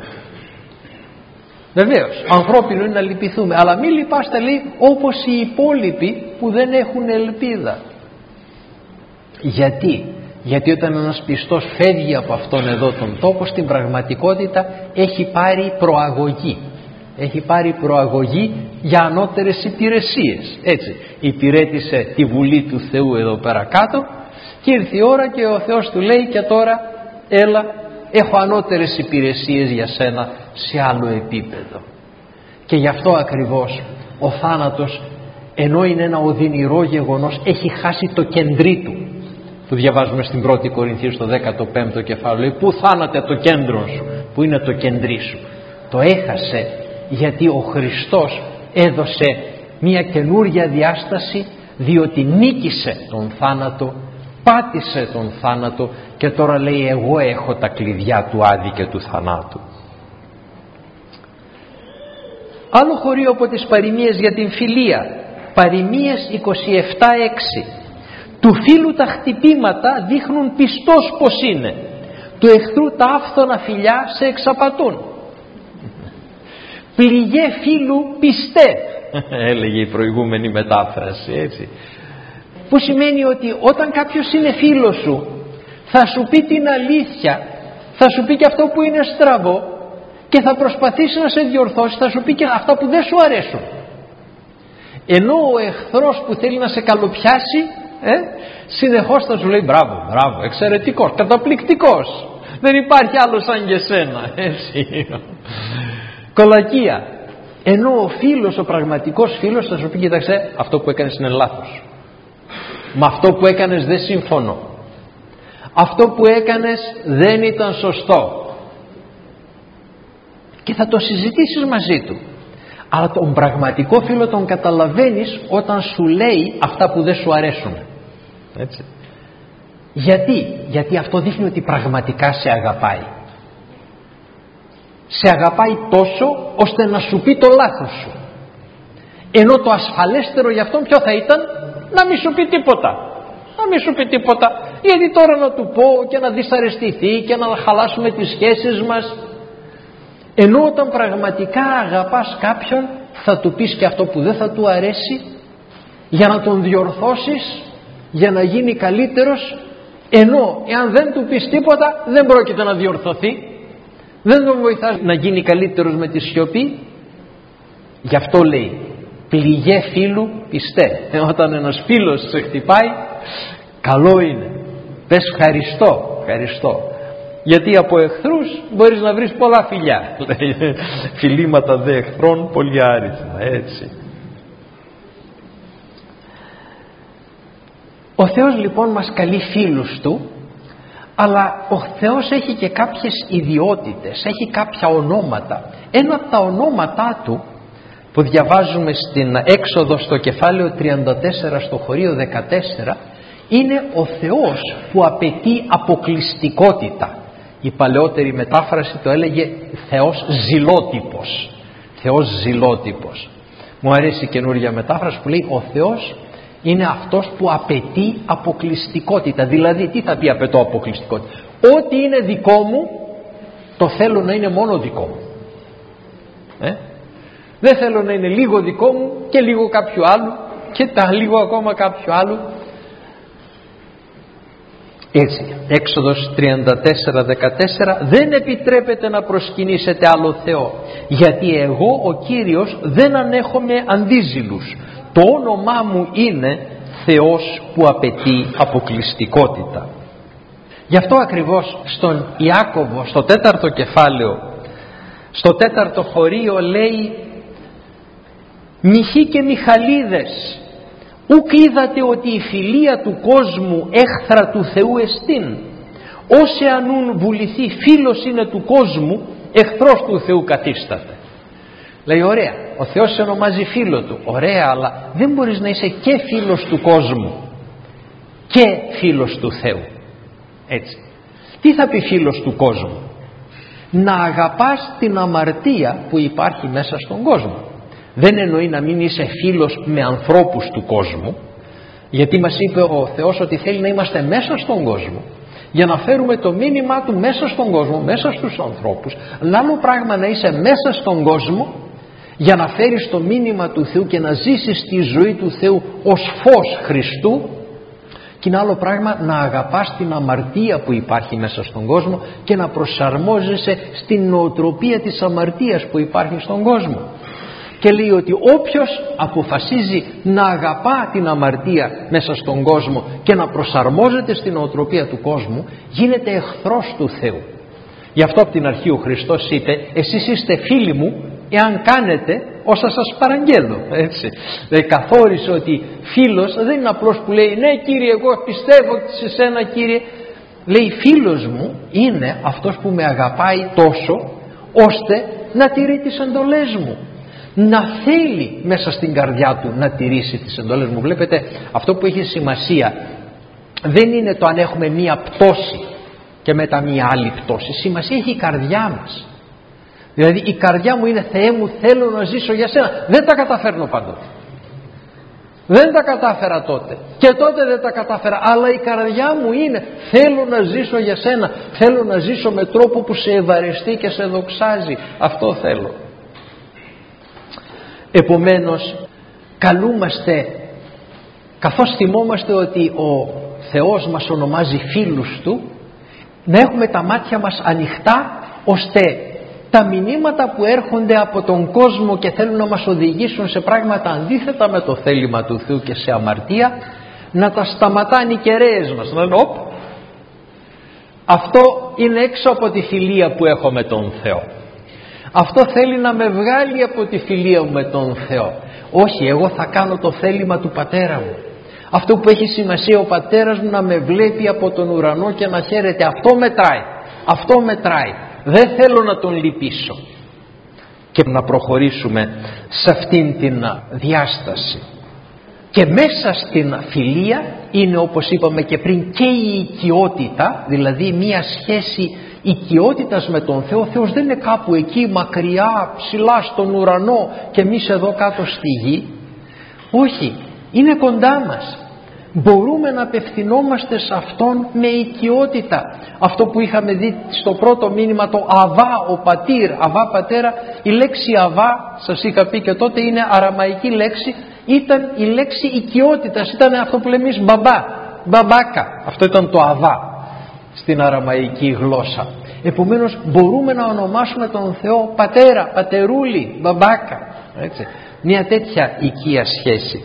S1: Βεβαίως, ανθρώπινο είναι να λυπηθούμε, αλλά μη λυπάστε, λέει, όπως οι υπόλοιποι που δεν έχουν ελπίδα. Γιατί όταν ένας πιστός φεύγει από αυτόν εδώ τον τόπο, στην πραγματικότητα έχει πάρει προαγωγή. Έχει πάρει προαγωγή για ανώτερες υπηρεσίες. Έτσι, υπηρέτησε τη Βουλή του Θεού εδώ πέρα κάτω και ήρθε η ώρα και ο Θεός του λέει και τώρα έλα, έχω ανώτερες υπηρεσίες για σένα σε άλλο επίπεδο. Και γι' αυτό ακριβώς ο θάνατος, ενώ είναι ένα οδυνηρό γεγονός, έχει χάσει το κεντρί του. που διαβάζουμε στην 1η Κορινθίου στο 15ο κεφάλαιο. Λέει, πού θάνατε το κέντρο σου, που είναι το κεντρί σου. Το έχασε γιατί ο Χριστός έδωσε μια καινούρια διάσταση, διότι νίκησε τον θάνατο, πάτησε τον θάνατο και τώρα λέει, εγώ έχω τα κλειδιά του Άδη και του θανάτου. Άλλο χωρίο από τις παροιμίες για την φιλία, παροιμίες 27:6. Του φίλου τα χτυπήματα δείχνουν πιστός πως είναι, του εχθρού τα άφθονα φιλιά σε εξαπατούν. Πληγέ φίλου πιστέ, έλεγε η προηγούμενη μετάφραση, έτσι. Που σημαίνει ότι όταν κάποιος είναι φίλος σου θα σου πει την αλήθεια, θα σου πει και αυτό που είναι στραβό και θα προσπαθήσει να σε διορθώσει, θα σου πει και αυτά που δεν σου αρέσουν. Ενώ ο εχθρός που θέλει να σε καλοπιάσει συνεχώς θα σου λέει μπράβο, μπράβο, εξαιρετικός, καταπληκτικός, δεν υπάρχει άλλος σαν και σένα, έτσι. Κολακία. Ενώ ο φίλος, ο πραγματικός φίλος θα σου πει, κοίταξε, αυτό που έκανες είναι λάθος, με αυτό που έκανες δεν συμφωνώ, αυτό που έκανες δεν ήταν σωστό, και θα το συζητήσεις μαζί του. Αλλά τον πραγματικό φίλο τον καταλαβαίνεις όταν σου λέει αυτά που δεν σου αρέσουν, έτσι. Γιατί αυτό δείχνει ότι πραγματικά σε αγαπάει. Σε αγαπάει τόσο ώστε να σου πει το λάθος σου. Ενώ το ασφαλέστερο για αυτόν ποιο θα ήταν? Να μην σου πει τίποτα. Να μην σου πει τίποτα. Γιατί τώρα να του πω και να δυσαρεστηθεί και να χαλάσουμε τις σχέσεις μας. Ενώ όταν πραγματικά αγαπάς κάποιον θα του πεις και αυτό που δεν θα του αρέσει, για να τον διορθώσεις, για να γίνει καλύτερος. Ενώ εάν δεν του πεις τίποτα δεν πρόκειται να διορθωθεί, δεν τον βοηθάς να γίνει καλύτερος με τη σιωπή. Γι' αυτό λέει, πληγέ φίλου πιστέ. Όταν ένας φίλος σε χτυπάει, καλό είναι, πες ευχαριστώ, ευχαριστώ. Γιατί από εχθρούς μπορείς να βρεις πολλά φιλιά. Φιλήματα δε εχθρών πολυάριθμα, έτσι. Ο Θεός λοιπόν μας καλεί φίλους Του, αλλά ο Θεός έχει και κάποιες ιδιότητες, έχει κάποια ονόματα. Ένα από τα ονόματά Του που διαβάζουμε στην Έξοδο στο κεφάλαιο 34 στο χωρίο 14 είναι ο Θεός που απαιτεί αποκλειστικότητα. Η παλαιότερη μετάφραση το έλεγε Θεός ζηλότυπος. Θεός ζηλότυπος. Μου αρέσει η καινούργια μετάφραση που λέει ο Θεός είναι αυτός που απαιτεί αποκλειστικότητα. Δηλαδή τι θα πει απαιτώ αποκλειστικότητα? Ό,τι είναι δικό μου το θέλω να είναι μόνο δικό μου. Δεν θέλω να είναι λίγο δικό μου και λίγο κάποιου άλλου και τα λίγο ακόμα κάποιου άλλου. Έτσι, Έξοδος 34-14, δεν επιτρέπεται να προσκυνήσετε άλλο Θεό, γιατί εγώ ο Κύριος δεν ανέχομαι αντίζηλους. Το όνομά μου είναι Θεός που απαιτεί αποκλειστικότητα. Γι' αυτό ακριβώς στον Ιάκωβο, στο 4ο κεφάλαιο, στο 4ο χωρίο λέει «Μιχοί και Μιχαλίδες, ουκ είδατε ότι η φιλία του κόσμου έχθρα του Θεού εστίν, όσε ανούν βουληθεί φίλος είναι του κόσμου, εχθρός του Θεού καθίσταται». Λέει ωραία, ο Θεός σε ονομάζει φίλο Του, ωραία, αλλά δεν μπορείς να είσαι και φίλος του κόσμου και φίλος του Θεού. Έτσι. Τι θα πει φίλος του κόσμου? Να αγαπάς την αμαρτία που υπάρχει μέσα στον κόσμο. Δεν εννοεί να μην είσαι φίλος με ανθρώπους του κόσμου, γιατί μας είπε ο Θεός ότι θέλει να είμαστε μέσα στον κόσμο για να φέρουμε το μήνυμά Του μέσα στον κόσμο, μέσα στους ανθρώπους. Αλλά άλλο πράγμα να είσαι μέσα στον κόσμο για να φέρεις το μήνυμα του Θεού και να ζήσεις τη ζωή του Θεού ως φως Χριστού, και είναι άλλο πράγμα να αγαπάς την αμαρτία που υπάρχει μέσα στον κόσμο και να προσαρμόζεσαι στην νοοτροπία της αμαρτίας που υπάρχει στον κόσμο. Και λέει ότι όποιος αποφασίζει να αγαπά την αμαρτία μέσα στον κόσμο και να προσαρμόζεται στην νοοτροπία του κόσμου, γίνεται εχθρός του Θεού. Γι' αυτό από την αρχή ο Χριστός είπε, εσείς είστε φίλοι μου εάν κάνετε όσα σας παραγγέλνω, έτσι. Καθόρισε ότι φίλος δεν είναι απλώς που λέει ναι Κύριε, εγώ πιστεύω σε σένα Κύριε. Λέει φίλος μου είναι αυτός που με αγαπάει τόσο ώστε να τηρεί τις εντολές μου, να θέλει μέσα στην καρδιά του να τηρήσει τις εντολές μου. Βλέπετε, αυτό που έχει σημασία δεν είναι το αν έχουμε μία πτώση και μετά μία άλλη πτώση. Σημασία έχει η καρδιά μας. Δηλαδή η καρδιά μου είναι Θεέ μου, θέλω να ζήσω για σένα. Δεν τα καταφέρνω πάντοτε. Δεν τα κατάφερα τότε και τότε δεν τα κατάφερα, αλλά η καρδιά μου είναι θέλω να ζήσω για σένα, θέλω να ζήσω με τρόπο που σε ευαρεστεί και σε δοξάζει. Αυτό θέλω. Επομένως καλούμαστε, καθώς θυμόμαστε ότι ο Θεός μας ονομάζει φίλους Του, να έχουμε τα μάτια μας ανοιχτά ώστε τα μηνύματα που έρχονται από τον κόσμο και θέλουν να μας οδηγήσουν σε πράγματα αντίθετα με το θέλημα του Θεού και σε αμαρτία, να τα σταματάνε οι κεραίες μας, να λένε οπ, αυτό είναι έξω από τη φιλία που έχω με τον Θεό, αυτό θέλει να με βγάλει από τη φιλία μου με τον Θεό. Όχι, εγώ θα κάνω το θέλημα του πατέρα μου. Αυτό που έχει σημασία ο πατέρας μου να με βλέπει από τον ουρανό και να χαίρεται, αυτό μετράει, αυτό μετράει. Δεν θέλω να τον λυπήσω. Και να προχωρήσουμε σε αυτήν την διάσταση. Και μέσα στην φιλία είναι, όπως είπαμε και πριν, και η οικειότητα, δηλαδή μία σχέση οικειότητας με τον Θεό. Ο Θεός δεν είναι κάπου εκεί μακριά ψηλά στον ουρανό και εμείς εδώ κάτω στη γη. Όχι, είναι κοντά μας. Μπορούμε να απευθυνόμαστε σε Αυτόν με οικειότητα. Αυτό που είχαμε δει στο πρώτο μήνυμα, το Αβά, ο πατήρ, Αβά πατέρα, η λέξη Αβά, σας είχα πει και τότε, είναι αραμαϊκή λέξη, ήταν η λέξη οικειότητας, ήταν αυτό που λέμε εμείς μπαμπά, μπαμπάκα. Αυτό ήταν το Αβά στην αραμαϊκή γλώσσα. Επομένως μπορούμε να ονομάσουμε τον Θεό πατέρα, πατερούλη, μπαμπάκα, έτσι. Μια τέτοια οικία σχέση.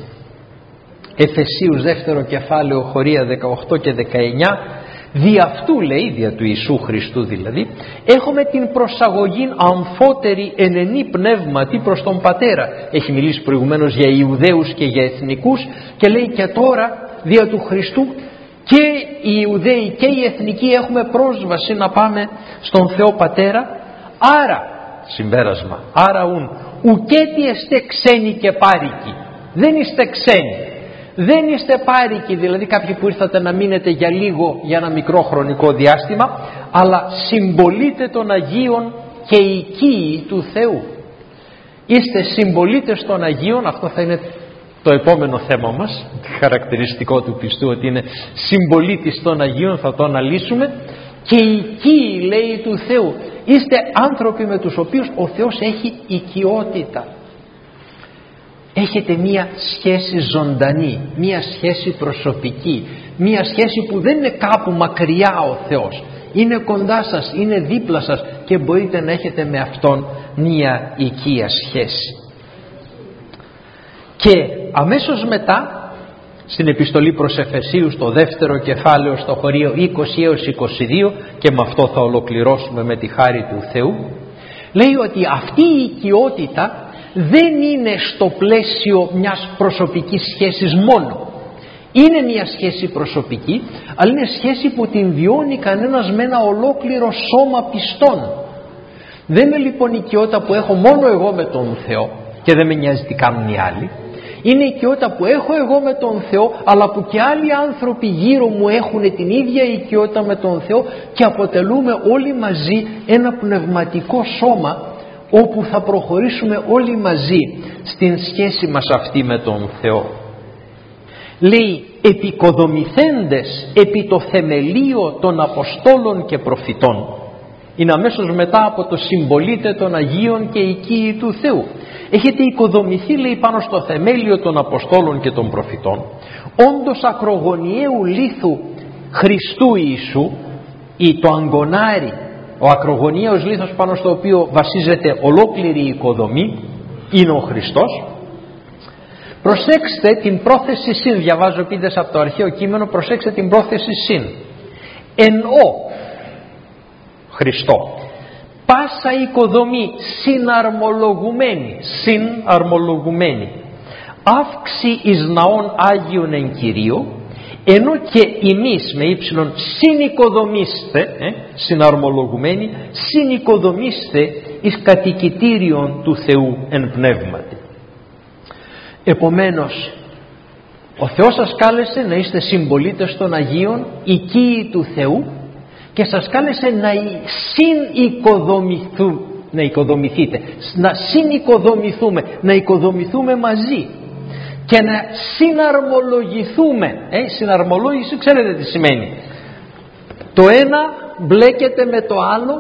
S1: Εφεσίους 2 κεφάλαιο χωρία 18 και 19, δι' αυτού λέει, δια του Ιησού Χριστού δηλαδή, έχουμε την προσαγωγή αμφότερη ενενή πνεύματι προς τον Πατέρα. Έχει μιλήσει προηγουμένως για Ιουδαίους και για εθνικούς και λέει και τώρα δια του Χριστού και οι Ιουδαίοι και οι εθνικοί έχουμε πρόσβαση να πάμε στον Θεό Πατέρα. Άρα, συμπέρασμα, άρα ουκέτι εστε ξένοι και πάρικοι. Δεν είστε ξένοι. Δεν είστε πάρικοι, δηλαδή κάποιοι που ήρθατε να μείνετε για λίγο, για ένα μικρό χρονικό διάστημα, αλλά συμπολίτε των Αγίων και οικείοι του Θεού. Είστε συμπολίτες των Αγίων, αυτό θα είναι το επόμενο θέμα μας, χαρακτηριστικό του πιστού ότι είναι συμπολίτης των Αγίων, θα το αναλύσουμε. Και οικείοι λέει του Θεού, είστε άνθρωποι με τους οποίους ο Θεός έχει οικειότητα. Έχετε μία σχέση ζωντανή, μία σχέση προσωπική, μία σχέση που δεν είναι κάπου μακριά ο Θεός. Είναι κοντά σας, είναι δίπλα σας και μπορείτε να έχετε με Αυτόν μία οικία σχέση. Και αμέσως μετά, στην επιστολή προς Εφεσίους, στο 2ο κεφάλαιο, στο χωρίο 20 έως 22, και με αυτό θα ολοκληρώσουμε με τη χάρη του Θεού, λέει ότι αυτή η οικειότητα δεν είναι στο πλαίσιο μιας προσωπικής σχέσης μόνο. Είναι μια σχέση προσωπική, αλλά είναι σχέση που την βιώνει κανένας με ένα ολόκληρο σώμα πιστών. Δεν είναι λοιπόν η οικειότητα που έχω μόνο εγώ με τον Θεό και δεν με νοιάζει τι κάνουν οι άλλοι. Είναι η οικειότητα που έχω εγώ με τον Θεό, αλλά που και άλλοι άνθρωποι γύρω μου έχουν την ίδια οικειότητα με τον Θεό και αποτελούμε όλοι μαζί ένα πνευματικό σώμα, όπου θα προχωρήσουμε όλοι μαζί στην σχέση μας αυτή με τον Θεό. Λέει επικοδομηθέντες επί το θεμελίο των Αποστόλων και Προφητών. Είναι αμέσως μετά από το συμπολίτε των Αγίων και οικείοι του Θεού. Έχετε οικοδομηθεί, λέει, πάνω στο θεμέλιο των Αποστόλων και των Προφητών, όντως ακρογωνιαίου λίθου Χριστού Ιησού, ή το αγκονάρι, ο ακρογωνιαίος λίθος πάνω στο οποίο βασίζεται ολόκληρη η οικοδομή, είναι ο Χριστός. Προσέξτε την πρόθεση συν, διαβάζω πίτες από το αρχαίο κείμενο, προσέξτε την πρόθεση συν. Εν ο Χριστό. πάσα οικοδομή συναρμολογουμένη, αύξη εις ναών Άγιον εν Κυρίω, ενώ και εμείς με ύψιλον συνοικοδομήστε, συναρμολογουμένοι, συνοικοδομήστε εις κατοικητήριον του Θεού εν πνεύματι. Επομένως, ο Θεός σας κάλεσε να είστε συμπολίτες των Αγίων, οικείοι του Θεού, και σας κάλεσε να να οικοδομηθούμε μαζί και να συναρμολογηθούμε. Συναρμολόγηση ξέρετε τι σημαίνει. Το ένα μπλέκεται με το άλλο,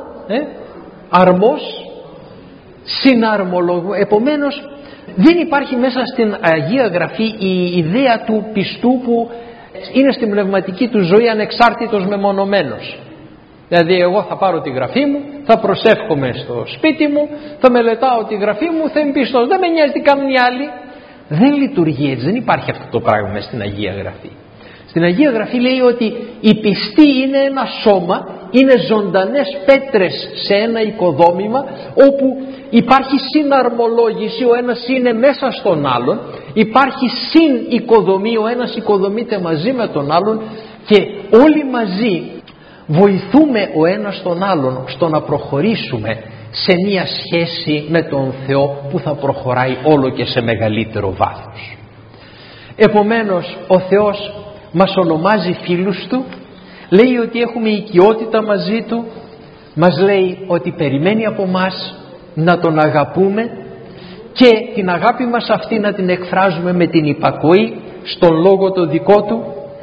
S1: αρμός, συναρμολογού. Επομένως δεν υπάρχει μέσα στην Αγία Γραφή η ιδέα του πιστού που είναι στην πνευματική του ζωή ανεξάρτητος μεμονωμένος. Δηλαδή εγώ θα πάρω τη γραφή μου, θα προσεύχομαι στο σπίτι μου, θα μελετάω τη γραφή μου, θα είμαι πιστός, δεν με νοιάζει τι κάνουν οι άλλοι. Δεν λειτουργεί έτσι, δεν υπάρχει αυτό το πράγμα στην Αγία Γραφή. Στην Αγία Γραφή λέει ότι οι πιστοί είναι ένα σώμα, είναι ζωντανές πέτρες σε ένα οικοδόμημα όπου υπάρχει συναρμολόγηση, ο ένας είναι μέσα στον άλλον, υπάρχει συνοικοδομή, ο ένας οικοδομείται μαζί με τον άλλον και όλοι μαζί βοηθούμε ο ένας τον άλλον στο να προχωρήσουμε σε μια σχέση με τον Θεό που θα προχωράει όλο και σε μεγαλύτερο βάθος. Επομένως ο Θεός μας ονομάζει φίλους Του, λέει ότι έχουμε οικειότητα μαζί Του, μας λέει ότι περιμένει από μας να Τον αγαπούμε και την αγάπη μας αυτή να την εκφράζουμε με την υπακοή στον λόγο το δικό Του.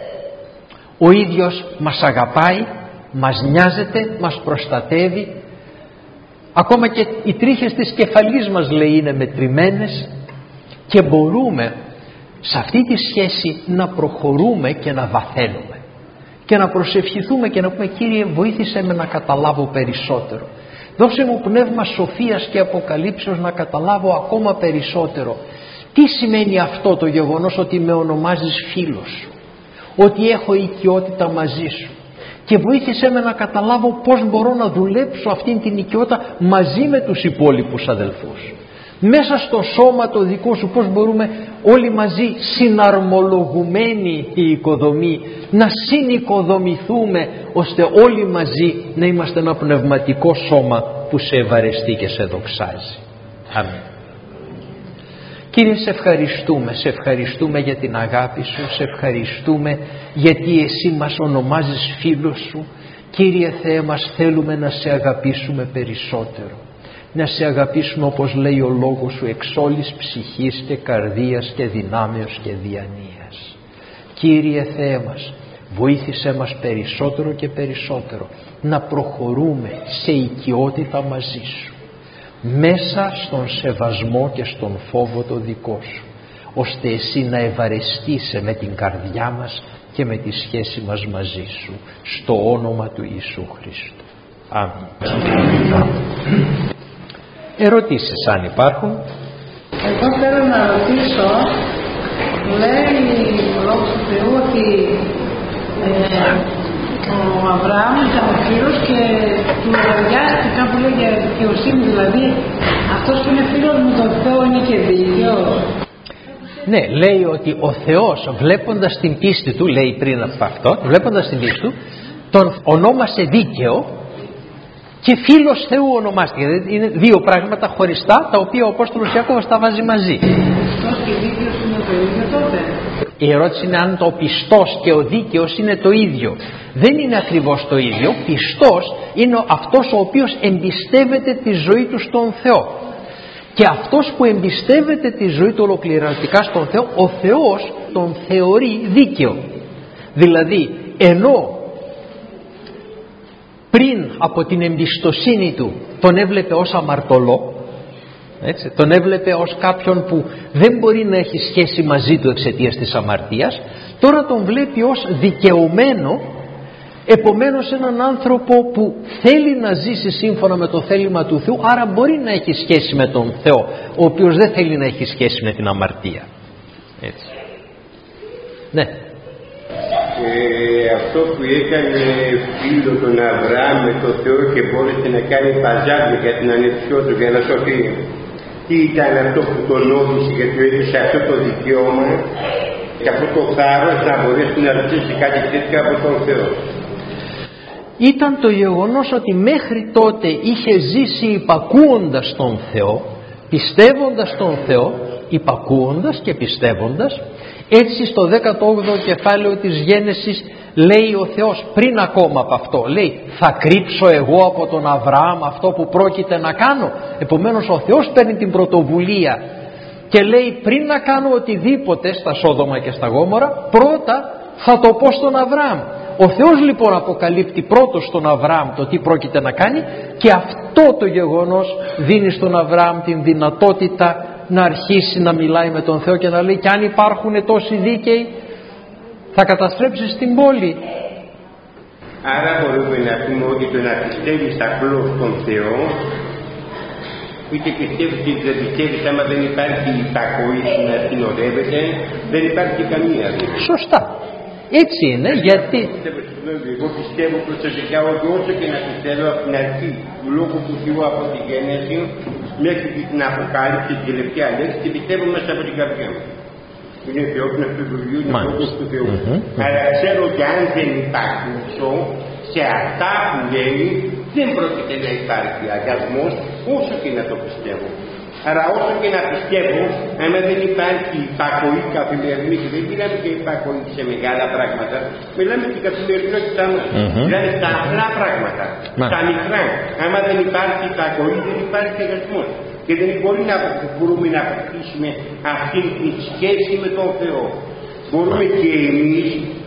S1: Ο ίδιος μας αγαπάει, μας νοιάζεται, μας προστατεύει. Ακόμα και οι τρίχες της κεφαλής μας λέει είναι μετρημένες και μπορούμε σε αυτή τη σχέση να προχωρούμε και να βαθαίνουμε και να προσευχηθούμε και να πούμε Κύριε βοήθησέ με να καταλάβω περισσότερο, δώσε μου πνεύμα σοφίας και αποκαλύψεως να καταλάβω ακόμα περισσότερο τι σημαίνει αυτό το γεγονός ότι με ονομάζεις φίλος σου, ότι έχω οικειότητα μαζί σου, και βοήθησέ με να καταλάβω πώς μπορώ να δουλέψω αυτήν την οικειότητα μαζί με τους υπόλοιπους αδελφούς. Μέσα στο σώμα το δικό σου πώς μπορούμε όλοι μαζί συναρμολογουμένοι η οικοδομή να συνοικοδομηθούμε ώστε όλοι μαζί να είμαστε ένα πνευματικό σώμα που σε ευαρεστεί και σε δοξάζει. Αμήν. Κύριε, σε ευχαριστούμε για την αγάπη Σου, σε ευχαριστούμε γιατί Εσύ μας ονομάζεις φίλος Σου. Κύριε Θεέ μας, θέλουμε να Σε αγαπήσουμε περισσότερο, να Σε αγαπήσουμε όπως λέει ο λόγος Σου εξ όλης ψυχής και καρδίας και δυνάμεως και διανοίας. Κύριε Θεέ μας, βοήθησέ μας περισσότερο και περισσότερο να προχωρούμε σε οικειότητα μαζί Σου, μέσα στον σεβασμό και στον φόβο το δικό Σου, ώστε Εσύ να ευαρεστείσαι με την καρδιά μας και με τη σχέση μας μαζί Σου, στο όνομα του Ιησού Χριστού. Αμήν. Ερωτήσεις αν υπάρχουν?
S2: Εγώ θέλω να ρωτήσω, λέει ο λόγος του Θεού ότι ο Αβραάμ ήταν φίλος και του λογαριάστηκε, κάπου λέει για δικαιοσύνη, δηλαδή αυτός που είναι φίλος με τον Θεό είναι και δίκαιος.
S1: Ναι, λέει ότι ο Θεός βλέποντας την πίστη του, λέει πριν από αυτό, βλέποντας την πίστη του, τον ονόμασε δίκαιο και φίλος Θεού ονομάστηκε. Είναι δύο πράγματα χωριστά τα οποία ο Απόστολος Ιάκωβος τα βάζει μαζί.
S2: Πιστός και δίκαιος είναι το ίδιο τότε?
S1: Η ερώτηση είναι αν το πιστός και ο δίκαιος είναι το ίδιο. Δεν είναι ακριβώς το ίδιο. Πιστός είναι αυτός ο οποίος εμπιστεύεται τη ζωή του στον Θεό. Και αυτός που εμπιστεύεται τη ζωή του ολοκληρωτικά στον Θεό, ο Θεός τον θεωρεί δίκαιο. Δηλαδή, ενώ πριν από την εμπιστοσύνη του τον έβλεπε ως αμαρτωλό, έτσι, τον έβλεπε ως κάποιον που δεν μπορεί να έχει σχέση μαζί του εξαιτίας της αμαρτίας, τώρα τον βλέπει ως δικαιωμένο, επομένως έναν άνθρωπο που θέλει να ζήσει σύμφωνα με το θέλημα του Θεού, άρα μπορεί να έχει σχέση με τον Θεό, ο οποίος δεν θέλει να έχει σχέση με την αμαρτία. Έτσι. Ναι.
S3: Αυτό που έκανε φίλο τον Αβραάμ με τον Θεό και μπόρεσε να κάνει παζάρι για την ανεψιό του για να σωθεί. Τι ήταν αυτό που τον όδησε και του έδωσε αυτό το δικαίωμα και αυτό το θάρρος να μπορέσει να ρωτήσει κάτι τέτοιο από τον Θεό?
S1: Ήταν το γεγονός ότι μέχρι τότε είχε ζήσει υπακούοντας τον Θεό, πιστεύοντας τον Θεό, υπακούοντας και πιστεύοντας. Έτσι στο 18ο κεφάλαιο της Γένεσης λέει ο Θεός, πριν ακόμα από αυτό, λέει θα κρύψω εγώ από τον Αβραάμ αυτό που πρόκειται να κάνω? Επομένως ο Θεός παίρνει την πρωτοβουλία και λέει, πριν να κάνω οτιδήποτε στα Σόδομα και στα Γόμορα, πρώτα θα το πω στον Αβραάμ. Ο Θεός λοιπόν αποκαλύπτει πρώτος στον Αβραάμ το τι πρόκειται να κάνει και αυτό το γεγονός δίνει στον Αβραάμ την δυνατότητα να αρχίσει να μιλάει με τον Θεό και να λέει, και αν υπάρχουν τόσοι δίκαιοι θα καταστρέψεις την πόλη.
S3: Άρα μπορούμε να πούμε ότι το να πιστεύεις απλώς στον Θεό, είτε πιστεύεις είτε δεν πιστεύεις, άμα δεν υπάρχει υπακοή να συνοδεύεται, δεν υπάρχει καμία δίκη.
S1: Σωστά. Έτσι είναι, γιατί...
S3: Εγώ πιστεύω προσωπικά ότι όσο και να πιστεύω από την αρχή του Λόγου του Θεού από τη Γέννηση μέχρι και την Αποκάλυψη, την τελευταία λέξη, την πιστεύω μέσα από την καρδιά μου. Είναι θεόπνευμα του βιβλίου, είναι Λόγος του Θεού. Αλλά ξέρω ότι αν δεν υπακούσω σε αυτά που λέει, δεν πρόκειται να υπάρχει αγιασμός, όσο και να το πιστεύω. Άρα όσο και να πιστεύω, άμα δεν υπάρχει υπακοή καθημερινή, και δεν μιλάμε και υπακοή σε μεγάλα πράγματα, μιλάμε και καθημερινότητά μας. Δηλαδή στα απλά πράγματα, στα μικρά. Άμα δεν υπάρχει υπακοή, δεν υπάρχει αγιασμός. Και δεν μπορούμε να αποκτήσουμε αυτή τη σχέση με τον Θεό. Μπορούμε και εμείς,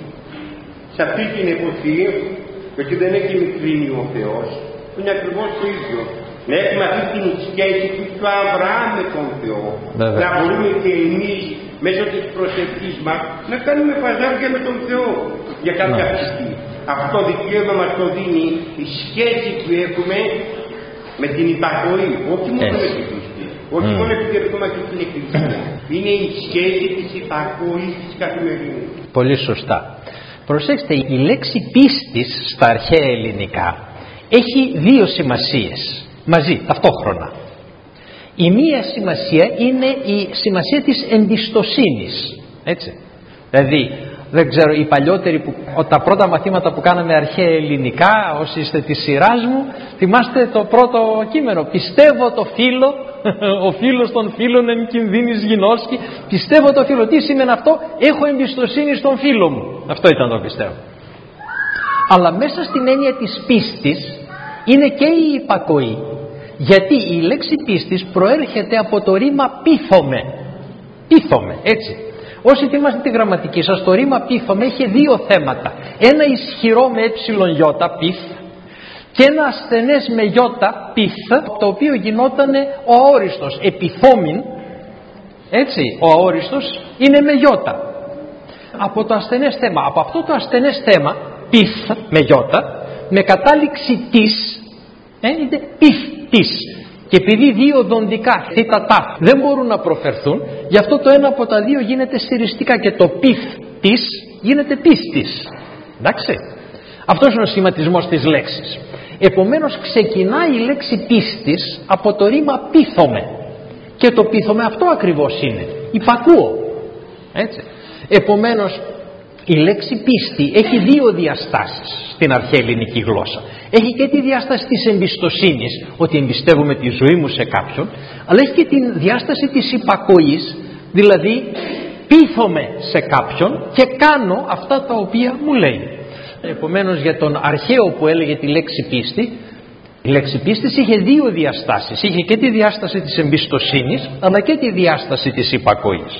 S3: σε αυτή την εποχή, γιατί δεν έχει μικρύνει ο Θεός, είναι ακριβώς το ίδιο. Να έχουμε αυτή την σχέση του Αβραάμ με τον Θεό. Να μπορούμε και εμείς μέσω της προσευχής μας να κάνουμε παζάρια με τον Θεό για κάποια πιστή. Αυτό το δικαίωμα μας το δίνει η σχέση που έχουμε με την υπακοή, όχι μόνο με την πιστή, όχι μόνο επειδή έρχομαι και στην εκκλησία. Είναι η σχέση της υπακοής της καθημερινής.
S1: Πολύ σωστά. Προσέξτε, η λέξη πίστης στα αρχαία ελληνικά έχει δύο σημασίες μαζί, ταυτόχρονα. Η μία σημασία είναι η σημασία της εμπιστοσύνης, έτσι. Δηλαδή, δεν ξέρω, οι παλιότεροι, τα πρώτα μαθήματα που κάναμε αρχαία ελληνικά, όσοι είστε της σειράς μου, θυμάστε το πρώτο κείμενο, πιστεύω το φίλο, ο φίλος των φίλων εν κινδύνης γινώσκει, πιστεύω το φίλο. Τι σημαίνει αυτό? Έχω εμπιστοσύνη στον φίλο μου. Αυτό ήταν το πιστεύω. Αλλά μέσα στην έννοια της πίστης είναι και η υπακοή. Γιατί η λέξη πίστης προέρχεται από το ρήμα πείθομαι. Πείθομαι, έτσι. Όσοι θυμάστε τη γραμματική σας, το ρήμα πείθομαι έχει δύο θέματα. Ένα ισχυρό με εψιλον-γιώτα, πείθ, και ένα ασθενές με γιώτα, πείθ, το οποίο γινόταν ο αόριστος. Επιθόμην, έτσι, ο αόριστος είναι με γιώτα. Από το ασθενές θέμα. Από αυτό το ασθενές θέμα, πείθ με γιώτα, με κατάληξη της, είναι πείθ της. Και επειδή δύο δοντικά θήτα δεν μπορούν να προφερθούν, γι' αυτό το ένα από τα δύο γίνεται συριστικά και το πείθ της γίνεται πίστης. Εντάξει. Αυτός είναι ο σχηματισμός της λέξης. Επομένως ξεκινάει η λέξη πίστης από το ρήμα πείθομαι. Και το πείθομαι αυτό ακριβώς είναι. Υπακούω. Έτσι. Επομένως η λέξη πίστη έχει δύο διαστάσεις στην αρχαία ελληνική γλώσσα. Έχει και τη διάσταση της εμπιστοσύνης, ότι εμπιστεύομαι τη ζωή μου σε κάποιον, αλλά έχει και τη διάσταση της υπακοής, δηλαδή πείθομαι σε κάποιον και κάνω αυτά τα οποία μου λέει. Επομένως για τον αρχαίο που έλεγε τη λέξη πίστη, η λέξη πίστης είχε δύο διαστάσεις. Είχε και τη διάσταση της εμπιστοσύνης, αλλά και τη διάσταση της υπακοής.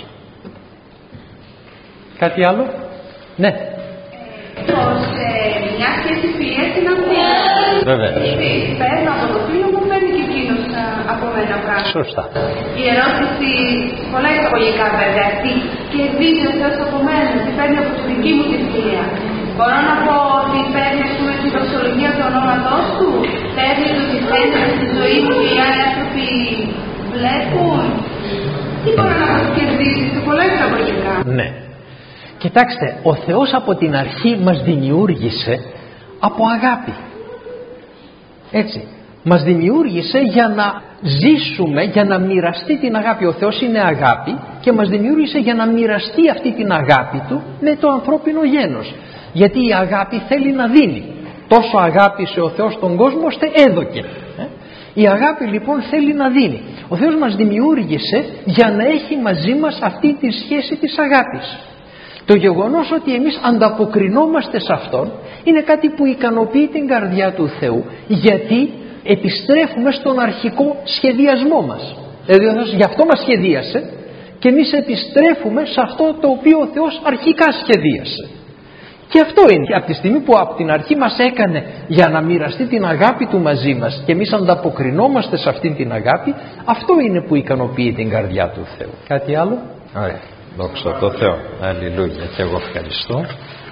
S1: Κάτι άλλο? Ναι.
S4: Πως μια σχέση φιλίας είναι αμφίβολη.
S1: Βεβαίως.
S4: Παίρνω από το φίλο μου, παίρνει και εκείνος από μένα πράγμα.
S1: Σωστά.
S4: Η ερώτηση, πολλά εισαγωγικά βέβαια, τι κερδίζει ο Θεός από μένα, τι παίρνει από τη δική μου τη φιλία. Μπορώ να πω ότι παίρνει, ας πούμε, την δοξολογία του ονόματός του, παίρνει το ότι φαίνεται στη ζωή μου και οι άλλοι άνθρωποι βλέπουν. Τι μπορώ να κερδίσει σε πολλά εισαγωγικά.
S1: Ναι. Κοιτάξτε, ο Θεός από την αρχή μας δημιούργησε από αγάπη. Έτσι, μας δημιούργησε για να ζήσουμε, για να μοιραστεί την αγάπη. Ο Θεός είναι αγάπη και μας δημιούργησε για να μοιραστεί αυτή την αγάπη του με το ανθρώπινο γένος. Γιατί η αγάπη θέλει να δίνει. Τόσο αγάπησε ο Θεός τον κόσμο ώστε έδωκε. Η αγάπη λοιπόν θέλει να δίνει. Ο Θεός μας δημιούργησε για να έχει μαζί μας αυτή τη σχέση της αγάπης. Το γεγονός ότι εμείς ανταποκρινόμαστε σε Αυτόν είναι κάτι που ικανοποιεί την καρδιά του Θεού, γιατί επιστρέφουμε στον αρχικό σχεδιασμό μας. Δηλαδή ο Θεός γι' αυτό μας σχεδίασε και εμείς επιστρέφουμε σε αυτό το οποίο ο Θεός αρχικά σχεδίασε. Και αυτό είναι, από τη στιγμή που από την αρχή μας έκανε για να μοιραστεί την αγάπη του μαζί μας και εμείς ανταποκρινόμαστε σε αυτήν την αγάπη, αυτό είναι που ικανοποιεί την καρδιά του Θεού. Κάτι άλλο? Ωραία, δόξα τω Θεώ, αλληλούια, και εγώ ευχαριστώ.